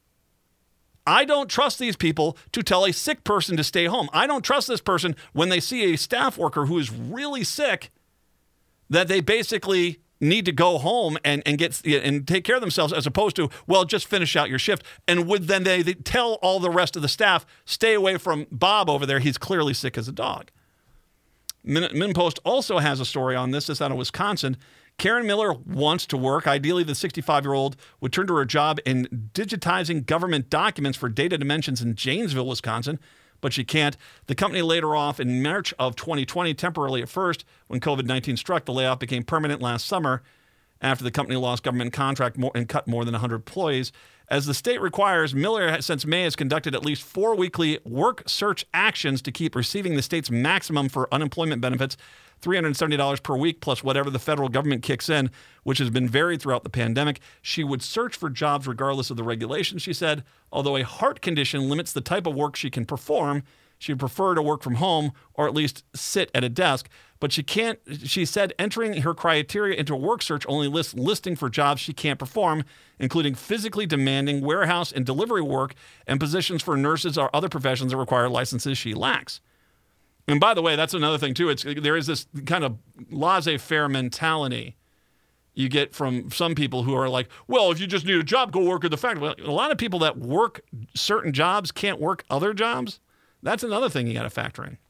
I don't trust these people to tell a sick person to stay home. I don't trust this person when they see a staff worker who is really sick, that they basically need to go home and take care of themselves, as opposed to, well, just finish out your shift. And would then they tell all the rest of the staff, stay away from Bob over there. He's clearly sick as a dog. MinnPost also has a story on this. It's out of Wisconsin. Karen Miller wants to work. Ideally, the 65-year-old would turn to her job in digitizing government documents for Data Dimensions in Janesville, Wisconsin, but she can't. The company laid her off in March of 2020, temporarily at first. When COVID-19 struck, the layoff became permanent last summer after the company lost government contract and cut more than 100 employees. As the state requires, Miller, since May, has conducted at least 4 weekly work search actions to keep receiving the state's maximum for unemployment benefits, $370 per week, plus whatever the federal government kicks in, which has been varied throughout the pandemic. She would search for jobs regardless of the regulations, she said. Although a heart condition limits the type of work she can perform, she'd prefer to work from home or at least sit at a desk. But she can't, she said, entering her criteria into a work search only lists listing for jobs she can't perform, including physically demanding warehouse and delivery work and positions for nurses or other professions that require licenses she lacks. And by the way, that's another thing, too. There is this kind of laissez-faire mentality you get from some people who are like, well, if you just need a job, go work at the factory. Well, a lot of people that work certain jobs can't work other jobs. That's another thing you got to factor in.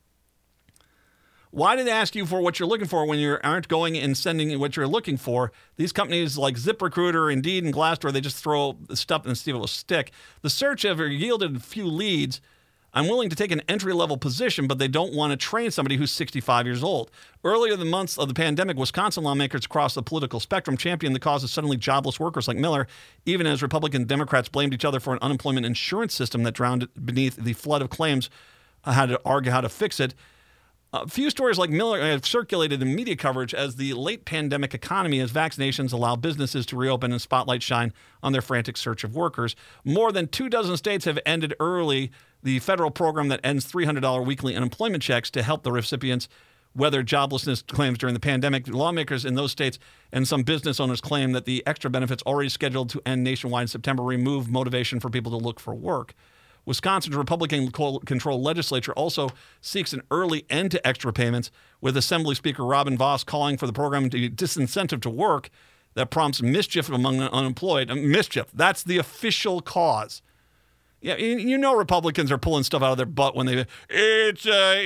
Why do they ask you for what you're looking for when you aren't going and sending what you're looking for? These companies like ZipRecruiter, Indeed, and Glassdoor, they just throw stuff and see if it'll stick. The search ever yielded a few leads. I'm willing to take an entry-level position, but they don't want to train somebody who's 65 years old. Earlier in the months of the pandemic, Wisconsin lawmakers across the political spectrum championed the cause of suddenly jobless workers like Miller, even as Republican and Democrats blamed each other for an unemployment insurance system that drowned beneath the flood of claims, how to argue how to fix it. A few stories like Miller have circulated in media coverage as the late pandemic economy, as vaccinations allow businesses to reopen and spotlight shine on their frantic search of workers. More than 24 states have ended early the federal program that ends $300 weekly unemployment checks to help the recipients weather joblessness claims during the pandemic. Lawmakers in those states and some business owners claim that the extra benefits already scheduled to end nationwide in September remove motivation for people to look for work. Wisconsin's Republican-controlled legislature also seeks an early end to extra payments, with Assembly Speaker Robin Vos calling for the program to be disincentive to work that prompts mischief among the unemployed. Mischief, that's the official cause. Yeah, you know Republicans are pulling stuff out of their butt when they it's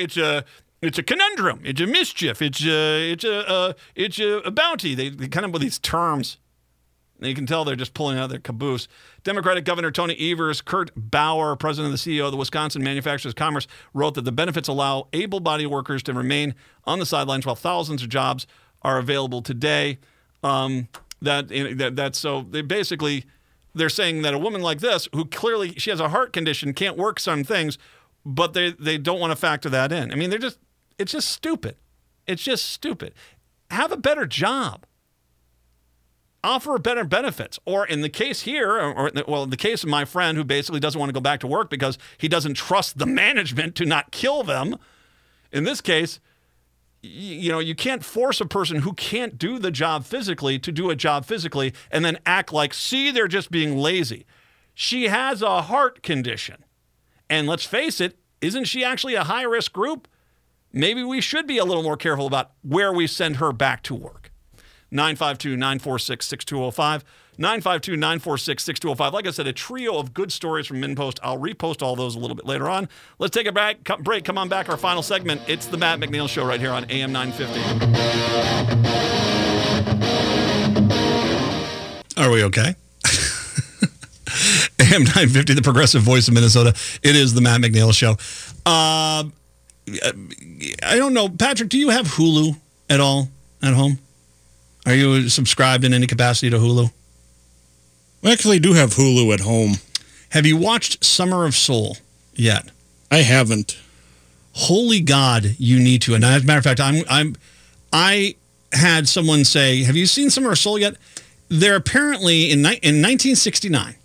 a conundrum, it's a mischief, it's a bounty. They come up with these terms. And you can tell they're just pulling out their caboose. Democratic Governor Tony Evers, Kurt Bauer, president of the CEO of the Wisconsin Manufacturers Commerce, wrote that the benefits allow able-bodied workers to remain on the sidelines while thousands of jobs are available today. So they basically, they're saying that a woman like this, who clearly she has a heart condition, can't work some things, but they don't want to factor that in. I mean, it's just stupid. It's just stupid. Have a better job. Offer better benefits. Or in the case here, in the case of my friend who basically doesn't want to go back to work because he doesn't trust the management to not kill them. In this case, you can't force a person who can't do the job physically to do a job physically and then act like, see, they're just being lazy. She has a heart condition. And let's face it, isn't she actually a high-risk group? Maybe we should be a little more careful about where we send her back to work. 952-946-6205. 952-946-6205. Like I said, a trio of good stories from MinnPost. I'll repost all those a little bit later on. Let's take a break. Come on back. Our final segment. It's the Matt McNeil Show right here on AM 950. Are we okay? AM 950, the progressive voice of Minnesota. It is the Matt McNeil Show. I don't know. Patrick, do you have Hulu at all at home? Are you subscribed in any capacity to Hulu? We actually do have Hulu at home. Have you watched Summer of Soul yet? I haven't. Holy God, you need to. And as a matter of fact, I had someone say, have you seen Summer of Soul yet? there apparently in 1969,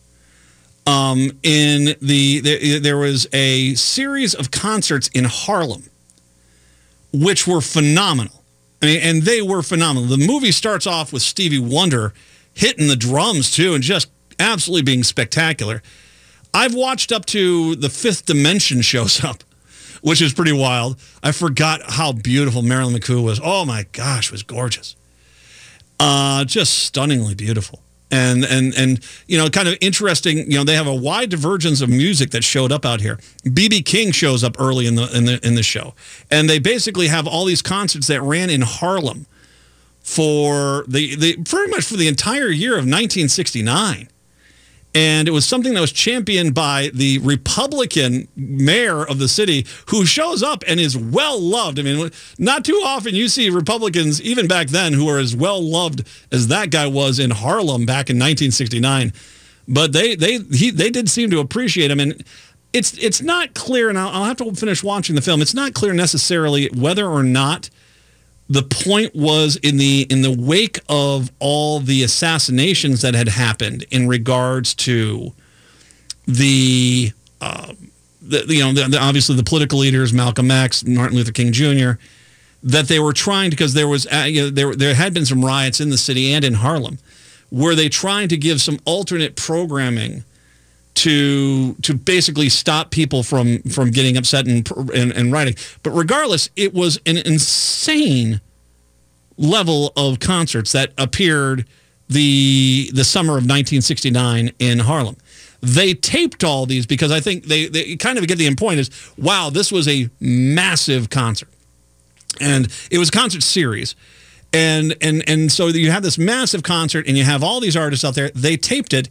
there was a series of concerts in Harlem, which were phenomenal. I mean, and they were phenomenal. The movie starts off with Stevie Wonder hitting the drums too, and just absolutely being spectacular. I've watched up to The Fifth Dimension shows up, which is pretty wild. I forgot how beautiful Marilyn McCoo was. Oh my gosh, was gorgeous. Just stunningly beautiful. And kind of interesting, they have a wide divergence of music that showed up out here. B.B. King shows up early in the show. And they basically have all these concerts that ran in Harlem for pretty much for the entire year of 1969. And it was something that was championed by the Republican mayor of the city, who shows up and is well loved. I mean, not too often you see Republicans, even back then, who are as well loved as that guy was in Harlem back in 1969. But they did seem to appreciate him. And it's not clear, and I'll have to finish watching the film. It's not clear necessarily whether or not the point was in the wake of all the assassinations that had happened in regards to the obviously the political leaders, Malcolm X, Martin Luther King Jr., that they were trying to, because there was there had been some riots in the city and in Harlem, were they trying to give some alternate programming to basically stop people from getting upset and rioting. But regardless, it was an insane level of concerts that appeared the summer of 1969 in Harlem. They taped all these because I think they kind of get the point is, wow, this was a massive concert. And it was a concert series. And so you have this massive concert and you have all these artists out there. They taped it.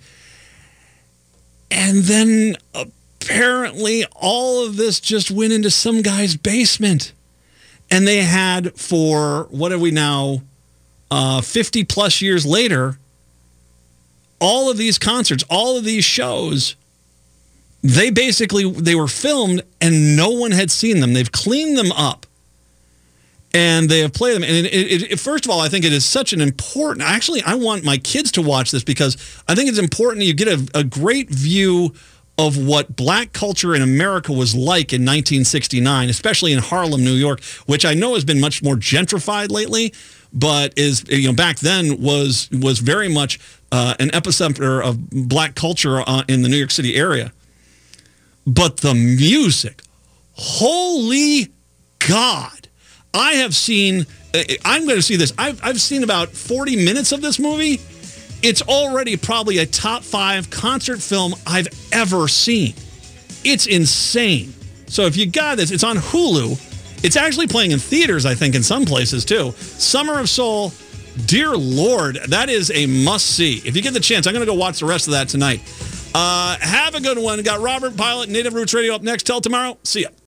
And then apparently all of this just went into some guy's basement. And they had, for, what are we now, 50 plus years later, all of these concerts, all of these shows, they were filmed and no one had seen them. They've cleaned them up. And they have played them. And first of all, I think it is such an important... Actually, I want my kids to watch this because I think it's important that you get a great view of what black culture in America was like in 1969, especially in Harlem, New York, which I know has been much more gentrified lately, but is back then was very much an epicenter of black culture in the New York City area. But the music, holy God! I have seen, I'm going to see this, I've seen about 40 minutes of this movie. It's already probably a top 5 concert film I've ever seen. It's insane. So if you got this, it's on Hulu. It's actually playing in theaters, I think, in some places too. Summer of Soul, dear Lord, that is a must-see. If you get the chance, I'm going to go watch the rest of that tonight. Have a good one. Got Robert Pilot, Native Roots Radio up next. Till tomorrow. See ya.